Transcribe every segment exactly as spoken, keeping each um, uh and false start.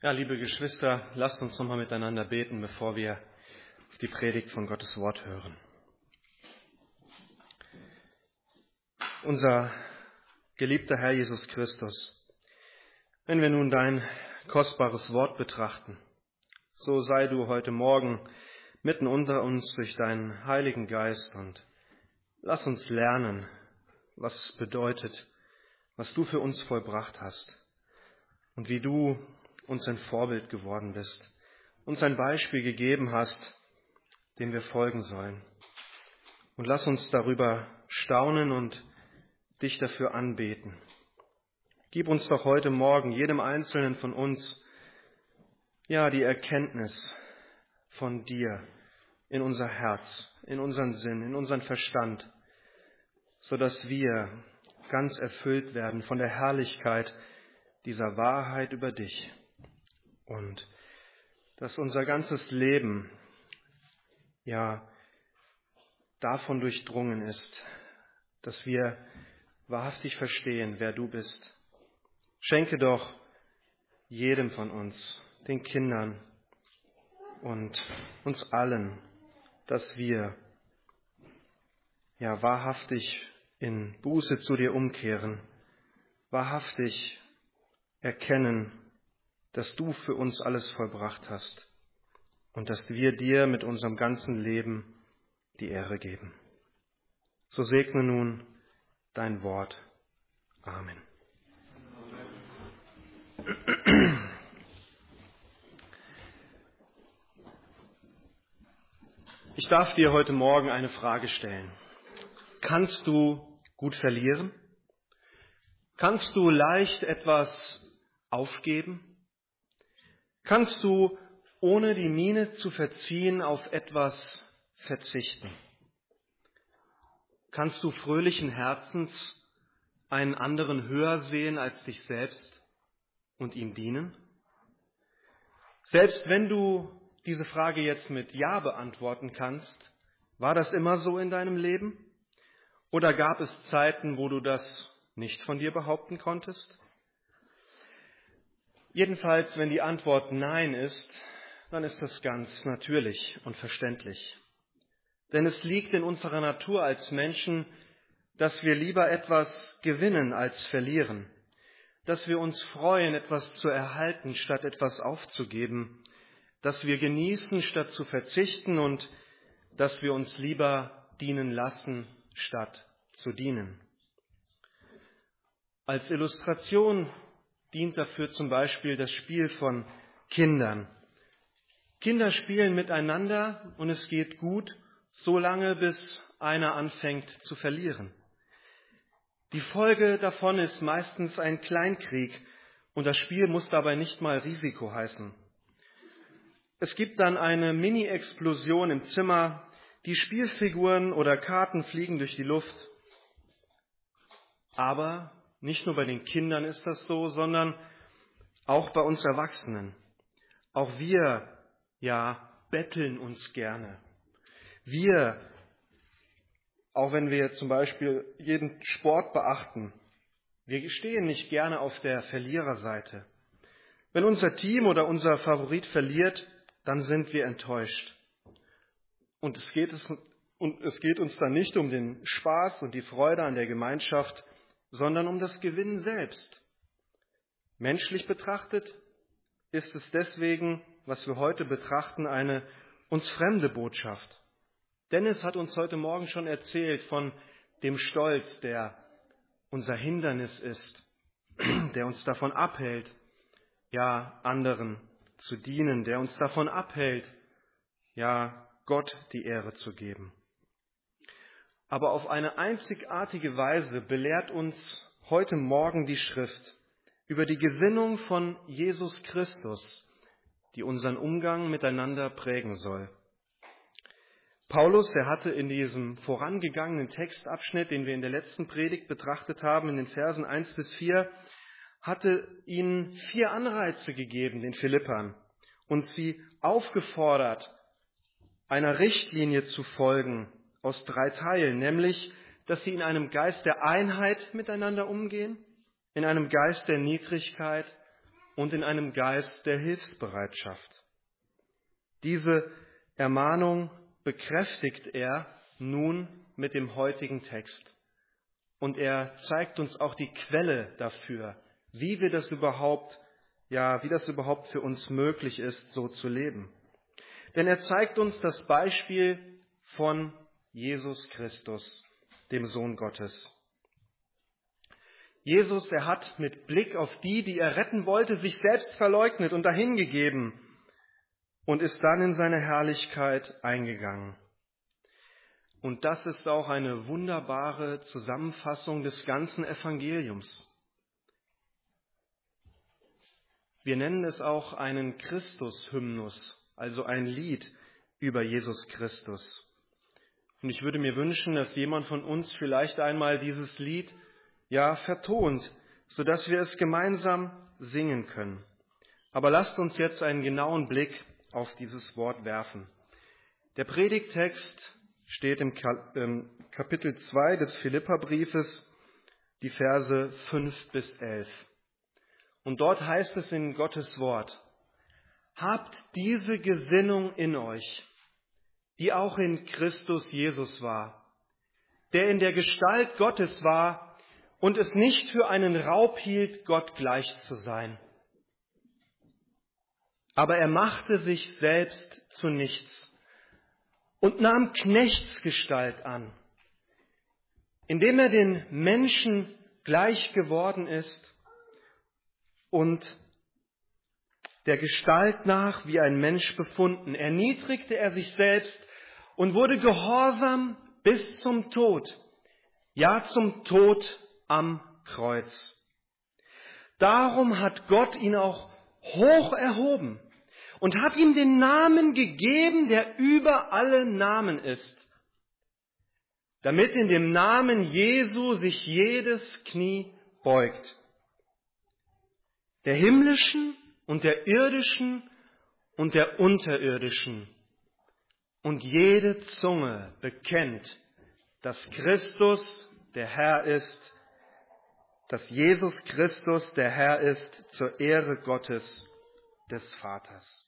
Ja, liebe Geschwister, lasst uns nochmal miteinander beten, bevor wir auf die Predigt von Gottes Wort hören. Unser geliebter Herr Jesus Christus, wenn wir nun dein kostbares Wort betrachten, so sei du heute Morgen mitten unter uns durch deinen Heiligen Geist und lass uns lernen, was es bedeutet, was du für uns vollbracht hast und wie du uns ein Vorbild geworden bist, uns ein Beispiel gegeben hast, dem wir folgen sollen. Und lass uns darüber staunen und dich dafür anbeten. Gib uns doch heute Morgen, jedem Einzelnen von uns, ja, die Erkenntnis von dir in unser Herz, in unseren Sinn, in unseren Verstand, sodass wir ganz erfüllt werden von der Herrlichkeit dieser Wahrheit über dich. Und dass unser ganzes Leben ja davon durchdrungen ist, dass wir wahrhaftig verstehen, wer du bist. Schenke doch jedem von uns, den Kindern und uns allen, dass wir ja wahrhaftig in Buße zu dir umkehren, wahrhaftig erkennen, dass du für uns alles vollbracht hast und dass wir dir mit unserem ganzen Leben die Ehre geben. So segne nun dein Wort. Amen. Ich darf dir heute Morgen eine Frage stellen. Kannst du gut verlieren? Kannst du leicht etwas aufgeben? Kannst du, ohne die Miene zu verziehen, auf etwas verzichten? Kannst du fröhlichen Herzens einen anderen höher sehen als dich selbst und ihm dienen? Selbst wenn du diese Frage jetzt mit Ja beantworten kannst, war das immer so in deinem Leben? Oder gab es Zeiten, wo du das nicht von dir behaupten konntest? Jedenfalls, wenn die Antwort Nein ist, dann ist das ganz natürlich und verständlich. Denn es liegt in unserer Natur als Menschen, dass wir lieber etwas gewinnen als verlieren, dass wir uns freuen, etwas zu erhalten, statt etwas aufzugeben, dass wir genießen, statt zu verzichten und dass wir uns lieber dienen lassen, statt zu dienen. Als Illustration dient dafür zum Beispiel das Spiel von Kindern. Kinder spielen miteinander und es geht gut, solange bis einer anfängt zu verlieren. Die Folge davon ist meistens ein Kleinkrieg und das Spiel muss dabei nicht mal Risiko heißen. Es gibt dann eine Mini-Explosion im Zimmer, die Spielfiguren oder Karten fliegen durch die Luft. Aber nicht nur bei den Kindern ist das so, sondern auch bei uns Erwachsenen. Auch wir, ja, betteln uns gerne. Wir, auch wenn wir zum Beispiel jeden Sport beachten, wir stehen nicht gerne auf der Verliererseite. Wenn unser Team oder unser Favorit verliert, dann sind wir enttäuscht. Und es geht, es, und es geht uns dann nicht um den Spaß und die Freude an der Gemeinschaft, sondern um das Gewinnen selbst. Menschlich betrachtet ist es deswegen, was wir heute betrachten, eine uns fremde Botschaft. Dennis hat uns heute Morgen schon erzählt von dem Stolz, der unser Hindernis ist, der uns davon abhält, ja, anderen zu dienen, der uns davon abhält, ja, Gott die Ehre zu geben. Aber auf eine einzigartige Weise belehrt uns heute Morgen die Schrift über die Gewinnung von Jesus Christus, die unseren Umgang miteinander prägen soll. Paulus, er hatte in diesem vorangegangenen Textabschnitt, den wir in der letzten Predigt betrachtet haben, in den Versen eins bis vier, hatte ihnen vier Anreize gegeben, den Philippern, und sie aufgefordert, einer Richtlinie zu folgen, aus drei Teilen, nämlich, dass sie in einem Geist der Einheit miteinander umgehen, in einem Geist der Niedrigkeit und in einem Geist der Hilfsbereitschaft. Diese Ermahnung bekräftigt er nun mit dem heutigen Text. Und er zeigt uns auch die Quelle dafür, wie wir das überhaupt, ja, wie das überhaupt für uns möglich ist, so zu leben. Denn er zeigt uns das Beispiel von Jesus Christus, dem Sohn Gottes. Jesus, er hat mit Blick auf die, die er retten wollte, sich selbst verleugnet und dahingegeben und ist dann in seine Herrlichkeit eingegangen. Und das ist auch eine wunderbare Zusammenfassung des ganzen Evangeliums. Wir nennen es auch einen Christus-Hymnus, also ein Lied über Jesus Christus. Und ich würde mir wünschen, dass jemand von uns vielleicht einmal dieses Lied ja vertont, sodass wir es gemeinsam singen können. Aber lasst uns jetzt einen genauen Blick auf dieses Wort werfen. Der Predigttext steht im Kapitel zwei des Philipperbriefes, die Verse fünf bis elf. Und dort heißt es in Gottes Wort: Habt diese Gesinnung in euch, die auch in Christus Jesus war, der in der Gestalt Gottes war und es nicht für einen Raub hielt, Gott gleich zu sein. Aber er machte sich selbst zu nichts und nahm Knechtsgestalt an, indem er den Menschen gleich geworden ist und der Gestalt nach wie ein Mensch befunden, erniedrigte er sich selbst und wurde gehorsam bis zum Tod, ja zum Tod am Kreuz. Darum hat Gott ihn auch hoch erhoben und hat ihm den Namen gegeben, der über alle Namen ist, damit in dem Namen Jesu sich jedes Knie beugt, der himmlischen und der irdischen und der unterirdischen, und jede Zunge bekennt, dass Christus der Herr ist, dass Jesus Christus der Herr ist, zur Ehre Gottes des Vaters.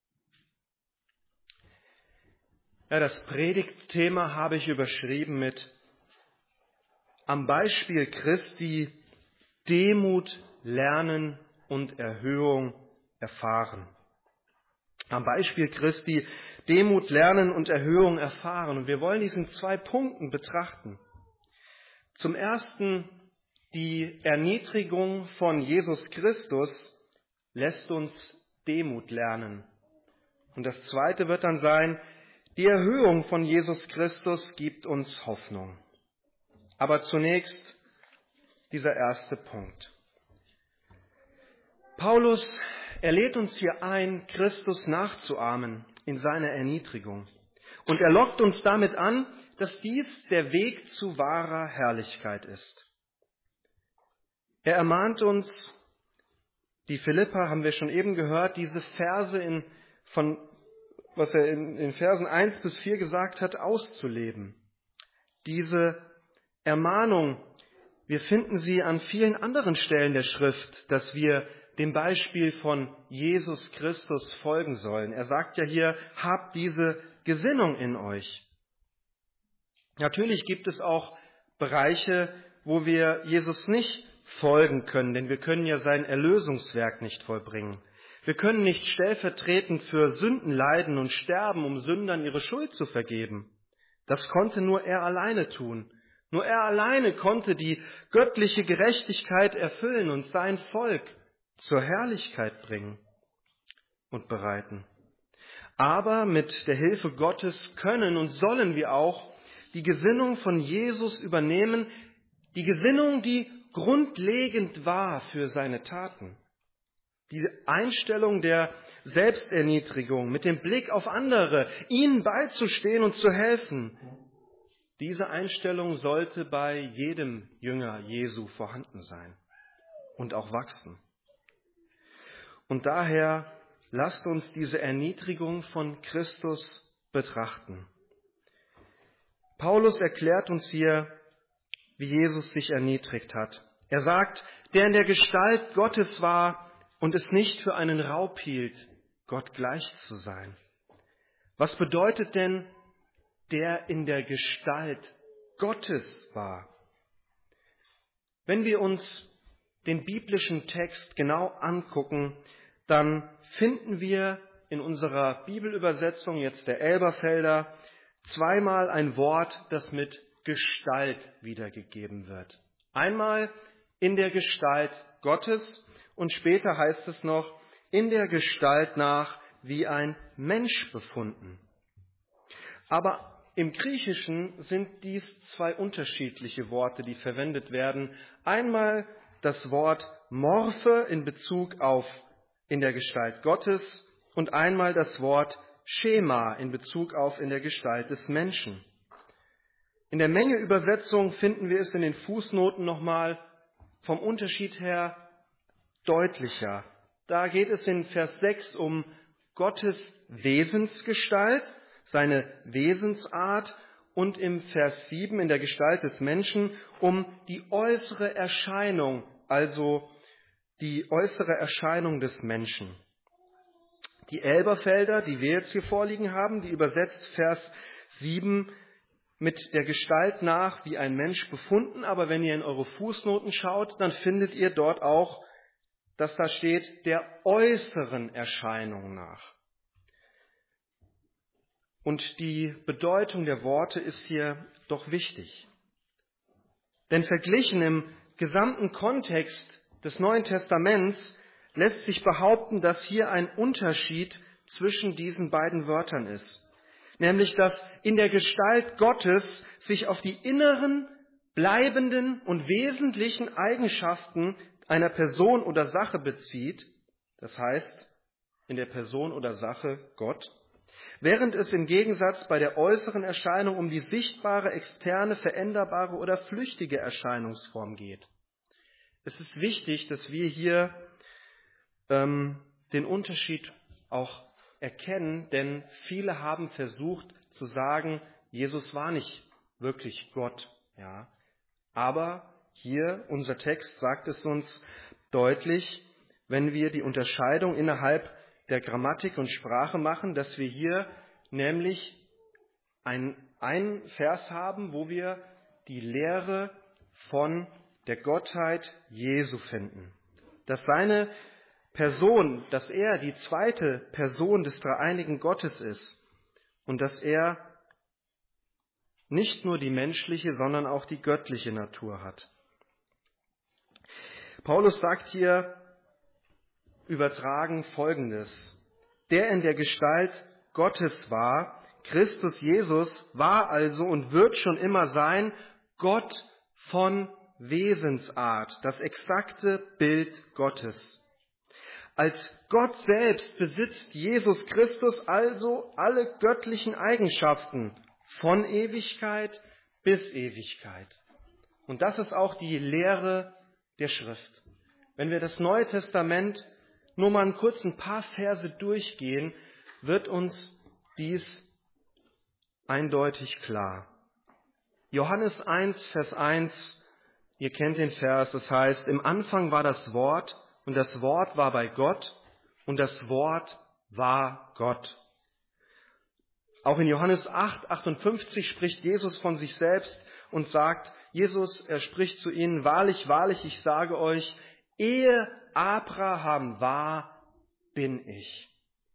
Ja, das Predigtthema habe ich überschrieben mit Am Beispiel Christi Demut lernen und Erhöhung erfahren. Am Beispiel Christi Demut lernen und Erhöhung erfahren. Und wir wollen diesen zwei Punkten betrachten. Zum ersten, die Erniedrigung von Jesus Christus lässt uns Demut lernen. Und das zweite wird dann sein, die Erhöhung von Jesus Christus gibt uns Hoffnung. Aber zunächst dieser erste Punkt. Paulus, er lädt uns hier ein, Christus nachzuahmen in seiner Erniedrigung. Und er lockt uns damit an, dass dies der Weg zu wahrer Herrlichkeit ist. Er ermahnt uns, die Philipper haben wir schon eben gehört, diese Verse, in, von, was er in, in Versen eins bis vier gesagt hat, auszuleben. Diese Ermahnung, wir finden sie an vielen anderen Stellen der Schrift, dass wir dem Beispiel von Jesus Christus folgen sollen. Er sagt ja hier, habt diese Gesinnung in euch. Natürlich gibt es auch Bereiche, wo wir Jesus nicht folgen können, denn wir können ja sein Erlösungswerk nicht vollbringen. Wir können nicht stellvertretend für Sünden leiden und sterben, um Sündern ihre Schuld zu vergeben. Das konnte nur er alleine tun. Nur er alleine konnte die göttliche Gerechtigkeit erfüllen und sein Volk zur Herrlichkeit bringen und bereiten. Aber mit der Hilfe Gottes können und sollen wir auch die Gesinnung von Jesus übernehmen, die Gesinnung, die grundlegend war für seine Taten. Die Einstellung der Selbsterniedrigung mit dem Blick auf andere, ihnen beizustehen und zu helfen. Diese Einstellung sollte bei jedem Jünger Jesu vorhanden sein und auch wachsen. Und daher lasst uns diese Erniedrigung von Christus betrachten. Paulus erklärt uns hier, wie Jesus sich erniedrigt hat. Er sagt, der in der Gestalt Gottes war, und es nicht für einen Raub hielt, Gott gleich zu sein. Was bedeutet denn, der in der Gestalt Gottes war? Wenn wir uns den biblischen Text genau angucken, dann finden wir in unserer Bibelübersetzung, jetzt der Elberfelder, zweimal ein Wort, das mit Gestalt wiedergegeben wird. Einmal in der Gestalt Gottes und später heißt es noch, in der Gestalt nach wie ein Mensch befunden. Aber im Griechischen sind dies zwei unterschiedliche Worte, die verwendet werden. Einmal das Wort Morphe in Bezug auf in der Gestalt Gottes und einmal das Wort Schema in Bezug auf in der Gestalt des Menschen. In der Mengeübersetzung finden wir es in den Fußnoten nochmal vom Unterschied her deutlicher. Da geht es in Vers sechs um Gottes Wesensgestalt, seine Wesensart und im Vers sieben in der Gestalt des Menschen um die äußere Erscheinung, also die äußere Erscheinung des Menschen. Die Elberfelder, die wir jetzt hier vorliegen haben, die übersetzt Vers sieben mit der Gestalt nach wie ein Mensch befunden, aber wenn ihr in eure Fußnoten schaut, dann findet ihr dort auch, dass da steht, der äußeren Erscheinung nach. Und die Bedeutung der Worte ist hier doch wichtig. Denn verglichen im gesamten Kontext des Neuen Testaments lässt sich behaupten, dass hier ein Unterschied zwischen diesen beiden Wörtern ist. Nämlich, dass in der Gestalt Gottes sich auf die inneren, bleibenden und wesentlichen Eigenschaften einer Person oder Sache bezieht, das heißt in der Person oder Sache Gott, während es im Gegensatz bei der äußeren Erscheinung um die sichtbare, externe, veränderbare oder flüchtige Erscheinungsform geht. Es ist wichtig, dass wir hier ähm, den Unterschied auch erkennen, denn viele haben versucht zu sagen, Jesus war nicht wirklich Gott. Ja. Aber hier, unser Text sagt es uns deutlich, wenn wir die Unterscheidung innerhalb der Grammatik und Sprache machen, dass wir hier nämlich ein, einen Vers haben, wo wir die Lehre von der Gottheit Jesu finden. Dass seine Person, dass er die zweite Person des dreieinigen Gottes ist und dass er nicht nur die menschliche, sondern auch die göttliche Natur hat. Paulus sagt hier übertragen Folgendes. Der in der Gestalt Gottes war, Christus Jesus, war also und wird schon immer sein, Gott von Wesensart, das exakte Bild Gottes. Als Gott selbst besitzt Jesus Christus also alle göttlichen Eigenschaften von Ewigkeit bis Ewigkeit. Und das ist auch die Lehre der Schrift. Wenn wir das Neue Testament nur mal kurz ein paar Verse durchgehen, wird uns dies eindeutig klar. Johannes eins, Vers eins, ihr kennt den Vers, das heißt, im Anfang war das Wort und das Wort war bei Gott und das Wort war Gott. Auch in Johannes acht, achtundfünfzig spricht Jesus von sich selbst und sagt, Jesus, er spricht zu ihnen, wahrlich, wahrlich, ich sage euch, ehe Abraham war, bin ich.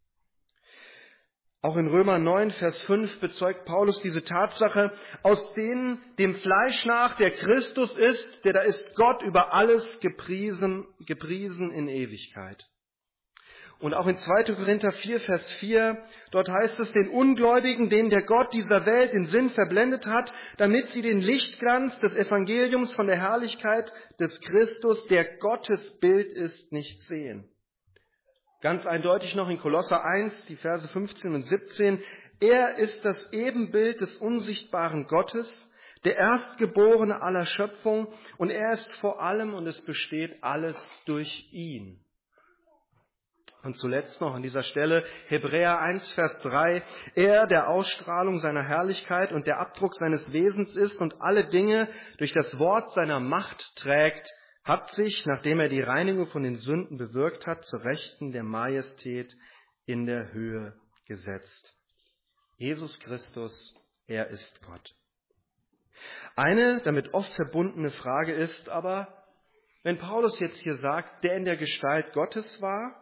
Auch in Römer neun, Vers fünf bezeugt Paulus diese Tatsache, aus denen dem Fleisch nach der Christus ist, der da ist Gott über alles gepriesen, gepriesen in Ewigkeit. Und auch in zweiter Korinther vier, Vers vier, dort heißt es, den Ungläubigen, denen der Gott dieser Welt den Sinn verblendet hat, damit sie den Lichtglanz des Evangeliums von der Herrlichkeit des Christus, der Gottes Bild ist, nicht sehen. Ganz eindeutig noch in Kolosser eins, die Verse fünfzehn und siebzehn, er ist das Ebenbild des unsichtbaren Gottes, der Erstgeborene aller Schöpfung, und er ist vor allem und es besteht alles durch ihn. Und zuletzt noch an dieser Stelle Hebräer eins, Vers drei. Er, der Ausstrahlung seiner Herrlichkeit und der Abdruck seines Wesens ist und alle Dinge durch das Wort seiner Macht trägt, hat sich, nachdem er die Reinigung von den Sünden bewirkt hat, zur Rechten der Majestät in der Höhe gesetzt. Jesus Christus, er ist Gott. Eine damit oft verbundene Frage ist aber, wenn Paulus jetzt hier sagt, der in der Gestalt Gottes war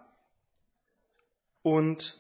und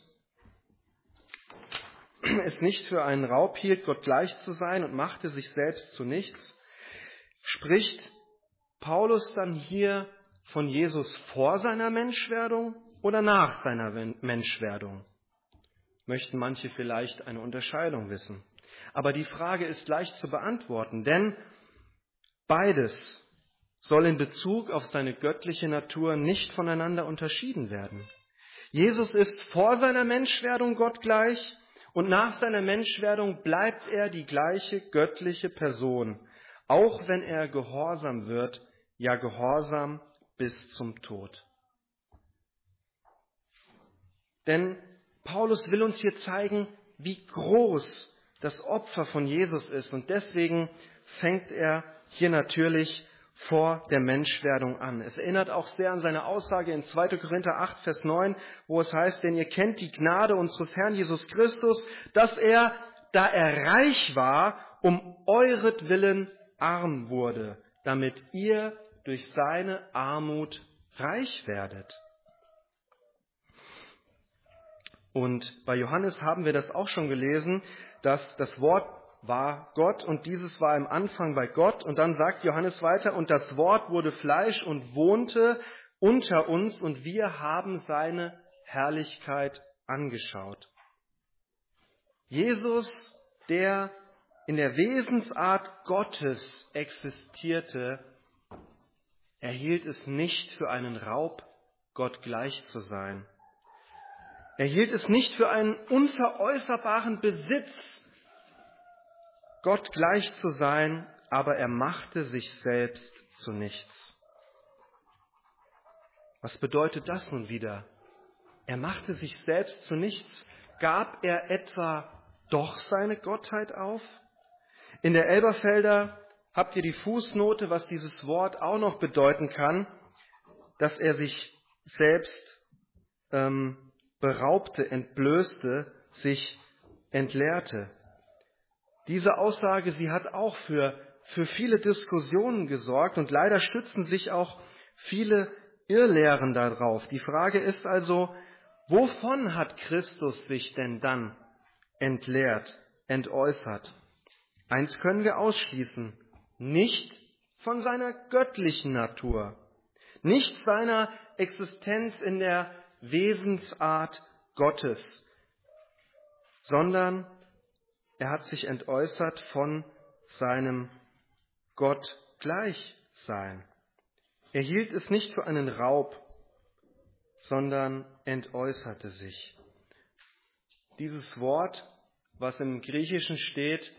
es nicht für einen Raub hielt, Gott gleich zu sein und machte sich selbst zu nichts, spricht Paulus dann hier von Jesus vor seiner Menschwerdung oder nach seiner Menschwerdung? Möchten manche vielleicht eine Unterscheidung wissen. Aber die Frage ist leicht zu beantworten, denn beides soll in Bezug auf seine göttliche Natur nicht voneinander unterschieden werden. Jesus ist vor seiner Menschwerdung Gott gleich und nach seiner Menschwerdung bleibt er die gleiche göttliche Person, auch wenn er gehorsam wird, ja gehorsam bis zum Tod. Denn Paulus will uns hier zeigen, wie groß das Opfer von Jesus ist. Und deswegen fängt er hier natürlich vor der Menschwerdung an. Es erinnert auch sehr an seine Aussage in zweiter Korinther acht, Vers neun, wo es heißt, denn ihr kennt die Gnade unseres Herrn Jesus Christus, dass er, da er reich war, um euretwillen arm wurde, damit ihr durch seine Armut reich werdet. Und bei Johannes haben wir das auch schon gelesen, dass das Wort war Gott und dieses war im Anfang bei Gott. Und dann sagt Johannes weiter, und das Wort wurde Fleisch und wohnte unter uns und wir haben seine Herrlichkeit angeschaut. Jesus, der in der Wesensart Gottes existierte, erhielt es nicht für einen Raub, Gott gleich zu sein. Er hielt es nicht für einen unveräußerbaren Besitz, Gott gleich zu sein, aber er machte sich selbst zu nichts. Was bedeutet das nun wieder? Er machte sich selbst zu nichts. Gab er etwa doch seine Gottheit auf? In der Elberfelder habt ihr die Fußnote, was dieses Wort auch noch bedeuten kann, dass er sich selbst ähm, beraubte, entblößte, sich entleerte. Diese Aussage, sie hat auch für, für viele Diskussionen gesorgt und leider stützen sich auch viele Irrlehren darauf. Die Frage ist also, wovon hat Christus sich denn dann entleert, entäußert? Eins können wir ausschließen, nicht von seiner göttlichen Natur, nicht seiner Existenz in der Wesensart Gottes, sondern er hat sich entäußert von seinem Gottgleichsein. Er hielt es nicht für einen Raub, sondern entäußerte sich. Dieses Wort, was im Griechischen steht,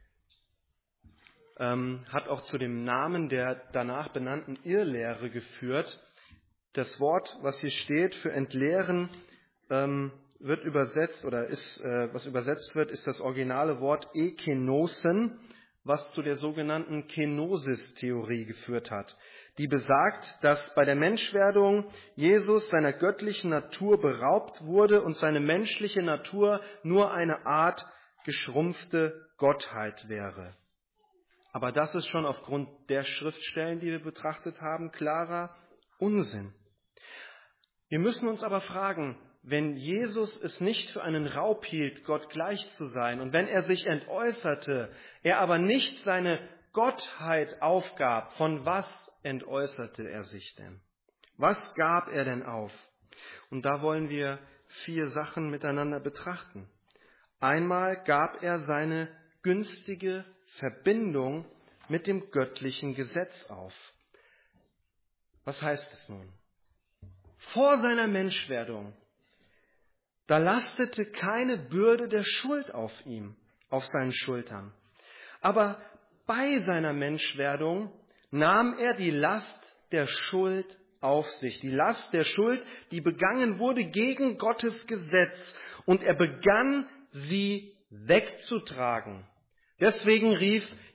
ähm, hat auch zu dem Namen der danach benannten Irrlehre geführt. Das Wort, was hier steht für entleeren, ähm, wird übersetzt oder ist, äh, was übersetzt wird, ist das originale Wort ekenosen, was zu der sogenannten Kenosis-Theorie geführt hat. Die besagt, dass bei der Menschwerdung Jesus seiner göttlichen Natur beraubt wurde und seine menschliche Natur nur eine Art geschrumpfte Gottheit wäre. Aber das ist schon aufgrund der Schriftstellen, die wir betrachtet haben, klarer Unsinn. Wir müssen uns aber fragen, wenn Jesus es nicht für einen Raub hielt, Gott gleich zu sein, und wenn er sich entäußerte, er aber nicht seine Gottheit aufgab, von was entäußerte er sich denn? Was gab er denn auf? Und da wollen wir vier Sachen miteinander betrachten. Einmal gab er seine günstige Verbindung mit dem göttlichen Gesetz auf. Was heißt es nun? Vor seiner Menschwerdung, da lastete keine Bürde der Schuld auf ihm, auf seinen Schultern. Aber bei seiner Menschwerdung nahm er die Last der Schuld auf sich. Die Last der Schuld, die begangen wurde gegen Gottes Gesetz. Und er begann, sie wegzutragen. Deswegen rief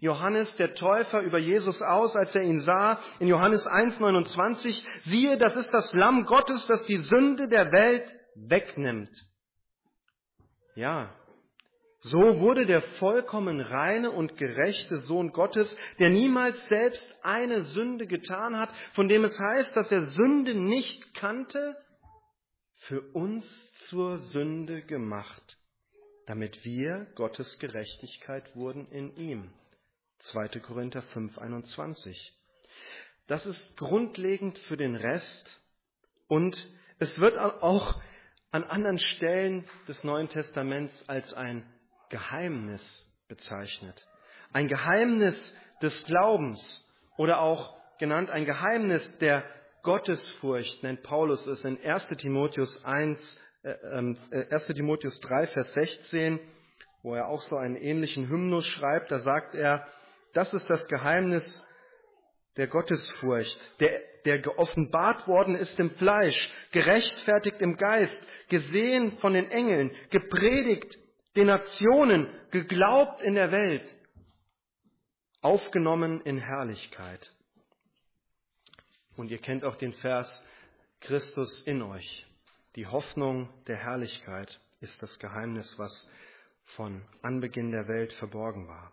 Johannes der Täufer über Jesus aus, als er ihn sah, in Johannes eins neunundzwanzig, siehe, das ist das Lamm Gottes, das die Sünde der Welt wegnimmt. Ja, so wurde der vollkommen reine und gerechte Sohn Gottes, der niemals selbst eine Sünde getan hat, von dem es heißt, dass er Sünde nicht kannte, für uns zur Sünde gemacht, damit wir Gottes Gerechtigkeit wurden in ihm. zweiter Korinther fünf einundzwanzig. Das ist grundlegend für den Rest und es wird auch an anderen Stellen des Neuen Testaments als ein Geheimnis bezeichnet. Ein Geheimnis des Glaubens oder auch genannt ein Geheimnis der Gottesfurcht, nennt Paulus es in erster Timotheus eins, äh, äh, erster Timotheus drei, Vers sechzehn, wo er auch so einen ähnlichen Hymnus schreibt. Da sagt er, das ist das Geheimnis der Gottesfurcht, der, der geoffenbart worden ist im Fleisch, gerechtfertigt im Geist, gesehen von den Engeln, gepredigt den Nationen, geglaubt in der Welt, aufgenommen in Herrlichkeit. Und ihr kennt auch den Vers, Christus in euch. Die Hoffnung der Herrlichkeit ist das Geheimnis, was von Anbeginn der Welt verborgen war.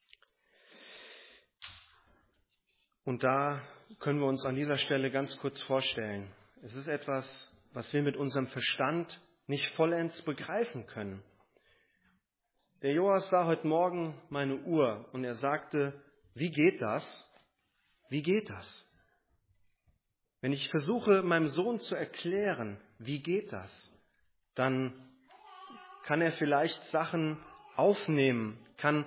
Und da können wir uns an dieser Stelle ganz kurz vorstellen. Es ist etwas, was wir mit unserem Verstand nicht vollends begreifen können. Der Joas sah heute Morgen meine Uhr und er sagte, wie geht das? Wie geht das? Wenn ich versuche, meinem Sohn zu erklären, wie geht das, dann kann er vielleicht Sachen aufnehmen, kann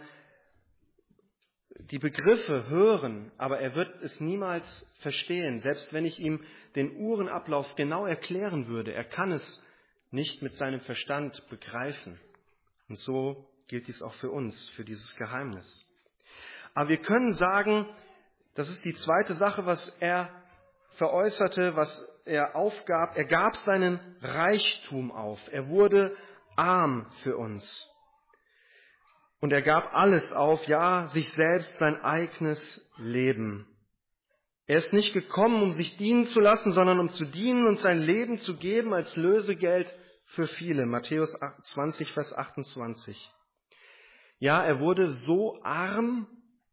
die Begriffe hören, aber er wird es niemals verstehen. Selbst wenn ich ihm den Uhrenablauf genau erklären würde, er kann es nicht mit seinem Verstand begreifen. Und so gilt dies auch für uns, für dieses Geheimnis. Aber wir können sagen, das ist die zweite Sache, was er veräußerte, was er aufgab. Er gab seinen Reichtum auf. Er wurde arm für uns. Und er gab alles auf, ja, sich selbst, sein eigenes Leben. Er ist nicht gekommen, um sich dienen zu lassen, sondern um zu dienen und sein Leben zu geben als Lösegeld für viele. Matthäus zwanzig, Vers achtundzwanzig. Ja, er wurde so arm,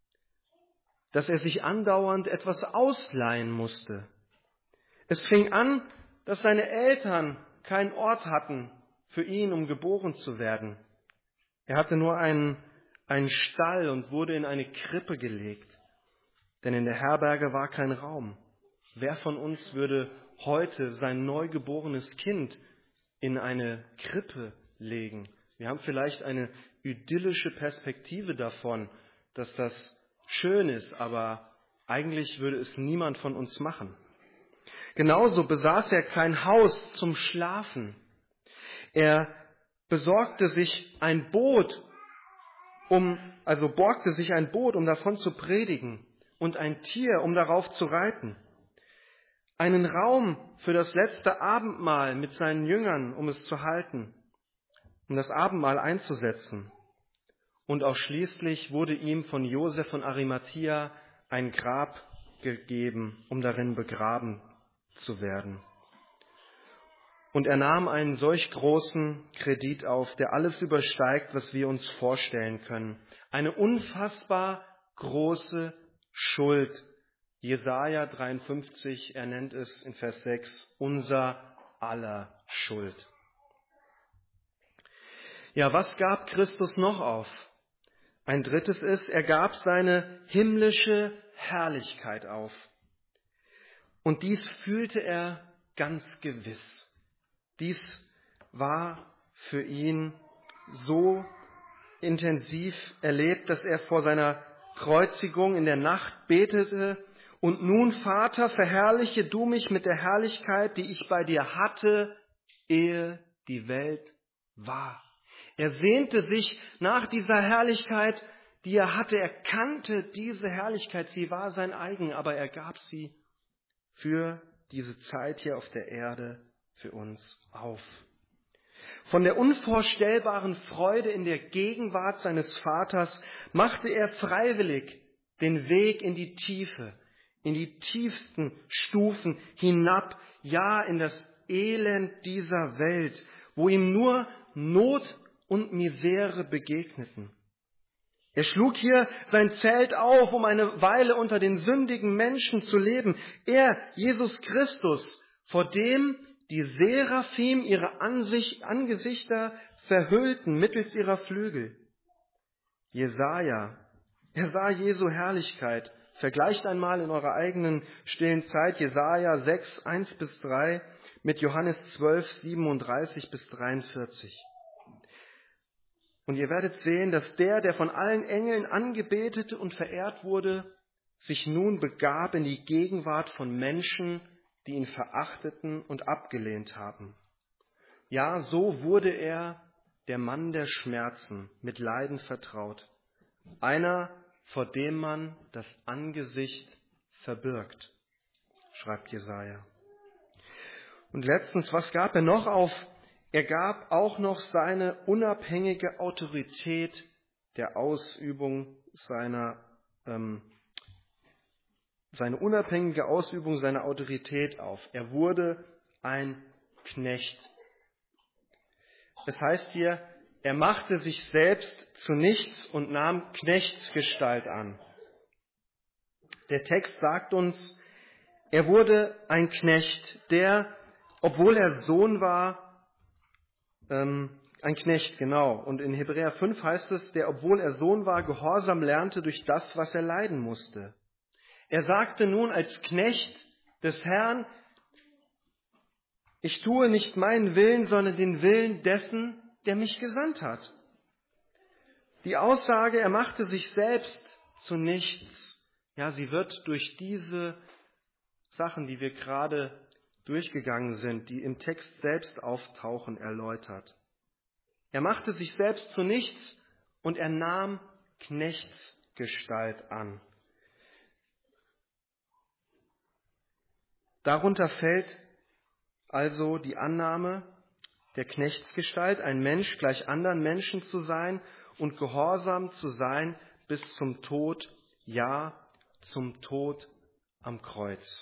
dass er sich andauernd etwas ausleihen musste. Es fing an, dass seine Eltern keinen Ort hatten für ihn, um geboren zu werden. Er hatte nur einen, einen Stall und wurde in eine Krippe gelegt, denn in der Herberge war kein Raum. Wer von uns würde heute sein neugeborenes Kind in eine Krippe legen? Wir haben vielleicht eine idyllische Perspektive davon, dass das schön ist, aber eigentlich würde es niemand von uns machen. Genauso besaß er kein Haus zum Schlafen. Er besorgte sich ein Boot, um, also borgte sich ein Boot, um davon zu predigen, und ein Tier, um darauf zu reiten. Einen Raum für das letzte Abendmahl mit seinen Jüngern, um es zu halten, um das Abendmahl einzusetzen. Und auch schließlich wurde ihm von Josef von Arimathia ein Grab gegeben, um darin begraben zu werden. Und er nahm einen solch großen Kredit auf, der alles übersteigt, was wir uns vorstellen können. Eine unfassbar große Schuld. Jesaja dreiundfünfzig, er nennt es in Vers sechs, unser aller Schuld. Ja, was gab Christus noch auf? Ein drittes ist, er gab seine himmlische Herrlichkeit auf. Und dies fühlte er ganz gewiss. Dies war für ihn so intensiv erlebt, dass er vor seiner Kreuzigung in der Nacht betete: Und nun, Vater, verherrliche du mich mit der Herrlichkeit, die ich bei dir hatte, ehe die Welt war. Er sehnte sich nach dieser Herrlichkeit, die er hatte. Er kannte diese Herrlichkeit, sie war sein eigen, aber er gab sie für diese Zeit hier auf der Erde für uns auf. Von der unvorstellbaren Freude in der Gegenwart seines Vaters machte er freiwillig den Weg in die Tiefe, in die tiefsten Stufen hinab, ja in das Elend dieser Welt, wo ihm nur Not und Misere begegneten. Er schlug hier sein Zelt auf, um eine Weile unter den sündigen Menschen zu leben. Er, Jesus Christus, vor dem die Seraphim ihre Ansicht, Angesichter verhüllten mittels ihrer Flügel. Jesaja, er sah Jesu Herrlichkeit. Vergleicht einmal in eurer eigenen stillen Zeit Jesaja sechs, eins bis drei mit Johannes zwölf, siebenunddreißig bis dreiundvierzig. Und ihr werdet sehen, dass der, der von allen Engeln angebetet und verehrt wurde, sich nun begab in die Gegenwart von Menschen, die ihn verachteten und abgelehnt haben. Ja, so wurde er der Mann der Schmerzen, mit Leiden vertraut. Einer, vor dem man das Angesicht verbirgt, schreibt Jesaja. Und letztens, was gab er noch auf? Er gab auch noch seine unabhängige Autorität der Ausübung seiner, ähm, seine unabhängige Ausübung seiner Autorität auf. Er wurde ein Knecht. Es heißt hier, er machte sich selbst zu nichts und nahm Knechtsgestalt an. Der Text sagt uns, er wurde ein Knecht, der, obwohl er Sohn war, ähm, ein Knecht, genau. Und in Hebräer fünf heißt es, der, obwohl er Sohn war, Gehorsam lernte durch das, was er leiden musste. Er sagte nun als Knecht des Herrn, ich tue nicht meinen Willen, sondern den Willen dessen, der mich gesandt hat. Die Aussage, er machte sich selbst zu nichts, ja, sie wird durch diese Sachen, die wir gerade durchgegangen sind, die im Text selbst auftauchen, erläutert. Er machte sich selbst zu nichts und er nahm Knechtsgestalt an. Darunter fällt also die Annahme der Knechtsgestalt, ein Mensch gleich anderen Menschen zu sein und gehorsam zu sein bis zum Tod, ja, zum Tod am Kreuz.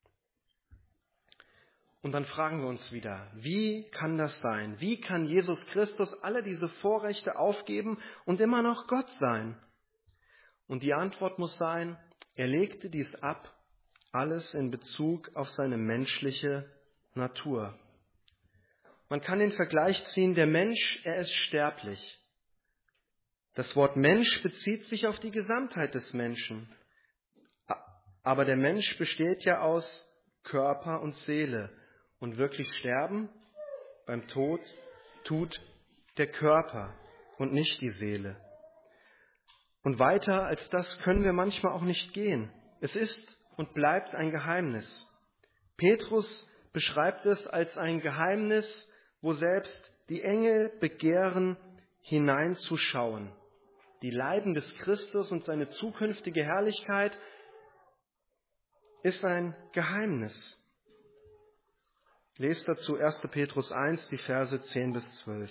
Und dann fragen wir uns wieder, wie kann das sein? Wie kann Jesus Christus alle diese Vorrechte aufgeben und immer noch Gott sein? Und die Antwort muss sein, er legte dies ab, alles in Bezug auf seine menschliche Natur. Man kann den Vergleich ziehen, der Mensch, er ist sterblich. Das Wort Mensch bezieht sich auf die Gesamtheit des Menschen. Aber der Mensch besteht ja aus Körper und Seele. Und wirklich sterben beim Tod tut der Körper und nicht die Seele. Und weiter als das können wir manchmal auch nicht gehen. Es ist und bleibt ein Geheimnis. Petrus beschreibt es als ein Geheimnis, wo selbst die Engel begehren, hineinzuschauen. Die Leiden des Christus und seine zukünftige Herrlichkeit ist ein Geheimnis. Lest dazu erster Petrus eins, die Verse zehn bis zwölf.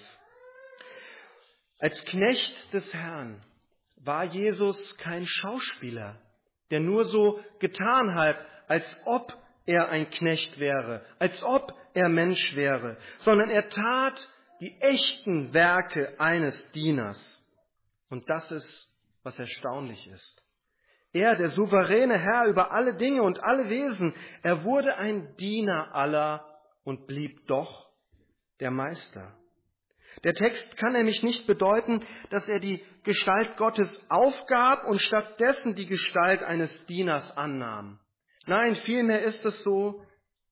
Als Knecht des Herrn war Jesus kein Schauspieler, der nur so getan hat, als ob er ein Knecht wäre, als ob er Mensch wäre, sondern er tat die echten Werke eines Dieners. Und das ist, was erstaunlich ist. Er, der souveräne Herr über alle Dinge und alle Wesen, er wurde ein Diener aller und blieb doch der Meister. Der Text kann nämlich nicht bedeuten, dass er die Gestalt Gottes aufgab und stattdessen die Gestalt eines Dieners annahm. Nein, vielmehr ist es so,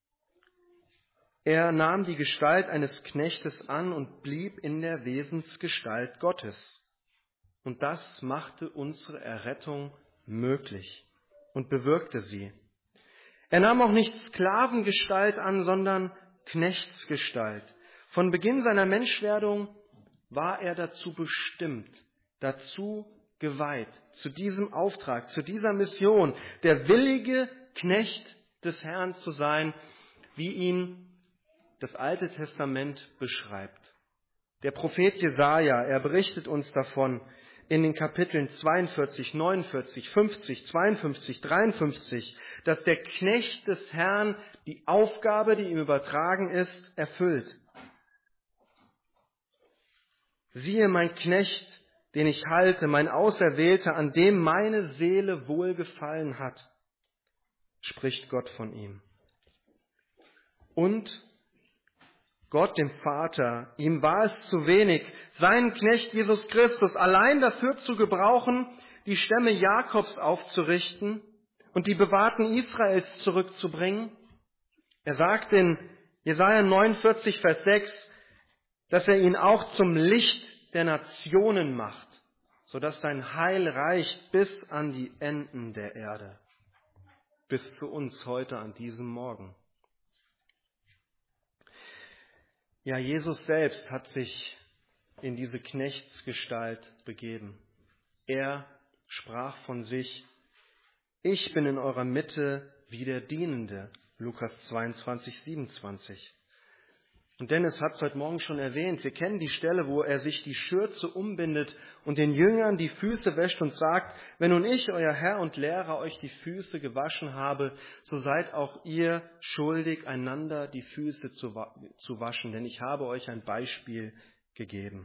er nahm die Gestalt eines Knechtes an und blieb in der Wesensgestalt Gottes. Und das machte unsere Errettung möglich und bewirkte sie. Er nahm auch nicht Sklavengestalt an, sondern Knechtsgestalt. Von Beginn seiner Menschwerdung war er dazu bestimmt, dazu geweiht, zu diesem Auftrag, zu dieser Mission, der willige Knecht des Herrn zu sein, wie ihn das Alte Testament beschreibt. Der Prophet Jesaja, er berichtet uns davon in den Kapiteln zweiundvierzig, neunundvierzig, fünfzig, zweiundfünfzig, dreiundfünfzig, dass der Knecht des Herrn die Aufgabe, die ihm übertragen ist, erfüllt. Siehe, mein Knecht, den ich halte, mein Auserwählter, an dem meine Seele wohlgefallen hat, spricht Gott von ihm. Und Gott, dem Vater, ihm war es zu wenig, seinen Knecht Jesus Christus allein dafür zu gebrauchen, die Stämme Jakobs aufzurichten und die Bewahrten Israels zurückzubringen. Er sagt in Jesaja neunundvierzig, Vers sechs, dass er ihn auch zum Licht der Nationen macht, sodass sein Heil reicht bis an die Enden der Erde, bis zu uns heute an diesem Morgen. Ja, Jesus selbst hat sich in diese Knechtsgestalt begeben. Er sprach von sich: Ich bin in eurer Mitte wie der Dienende. Lukas zweiundzwanzig, siebenundzwanzig. Und Dennis hat es heute Morgen schon erwähnt. Wir kennen die Stelle, wo er sich die Schürze umbindet und den Jüngern die Füße wäscht und sagt: Wenn nun ich, euer Herr und Lehrer, euch die Füße gewaschen habe, so seid auch ihr schuldig, einander die Füße zu, zu waschen, denn ich habe euch ein Beispiel gegeben.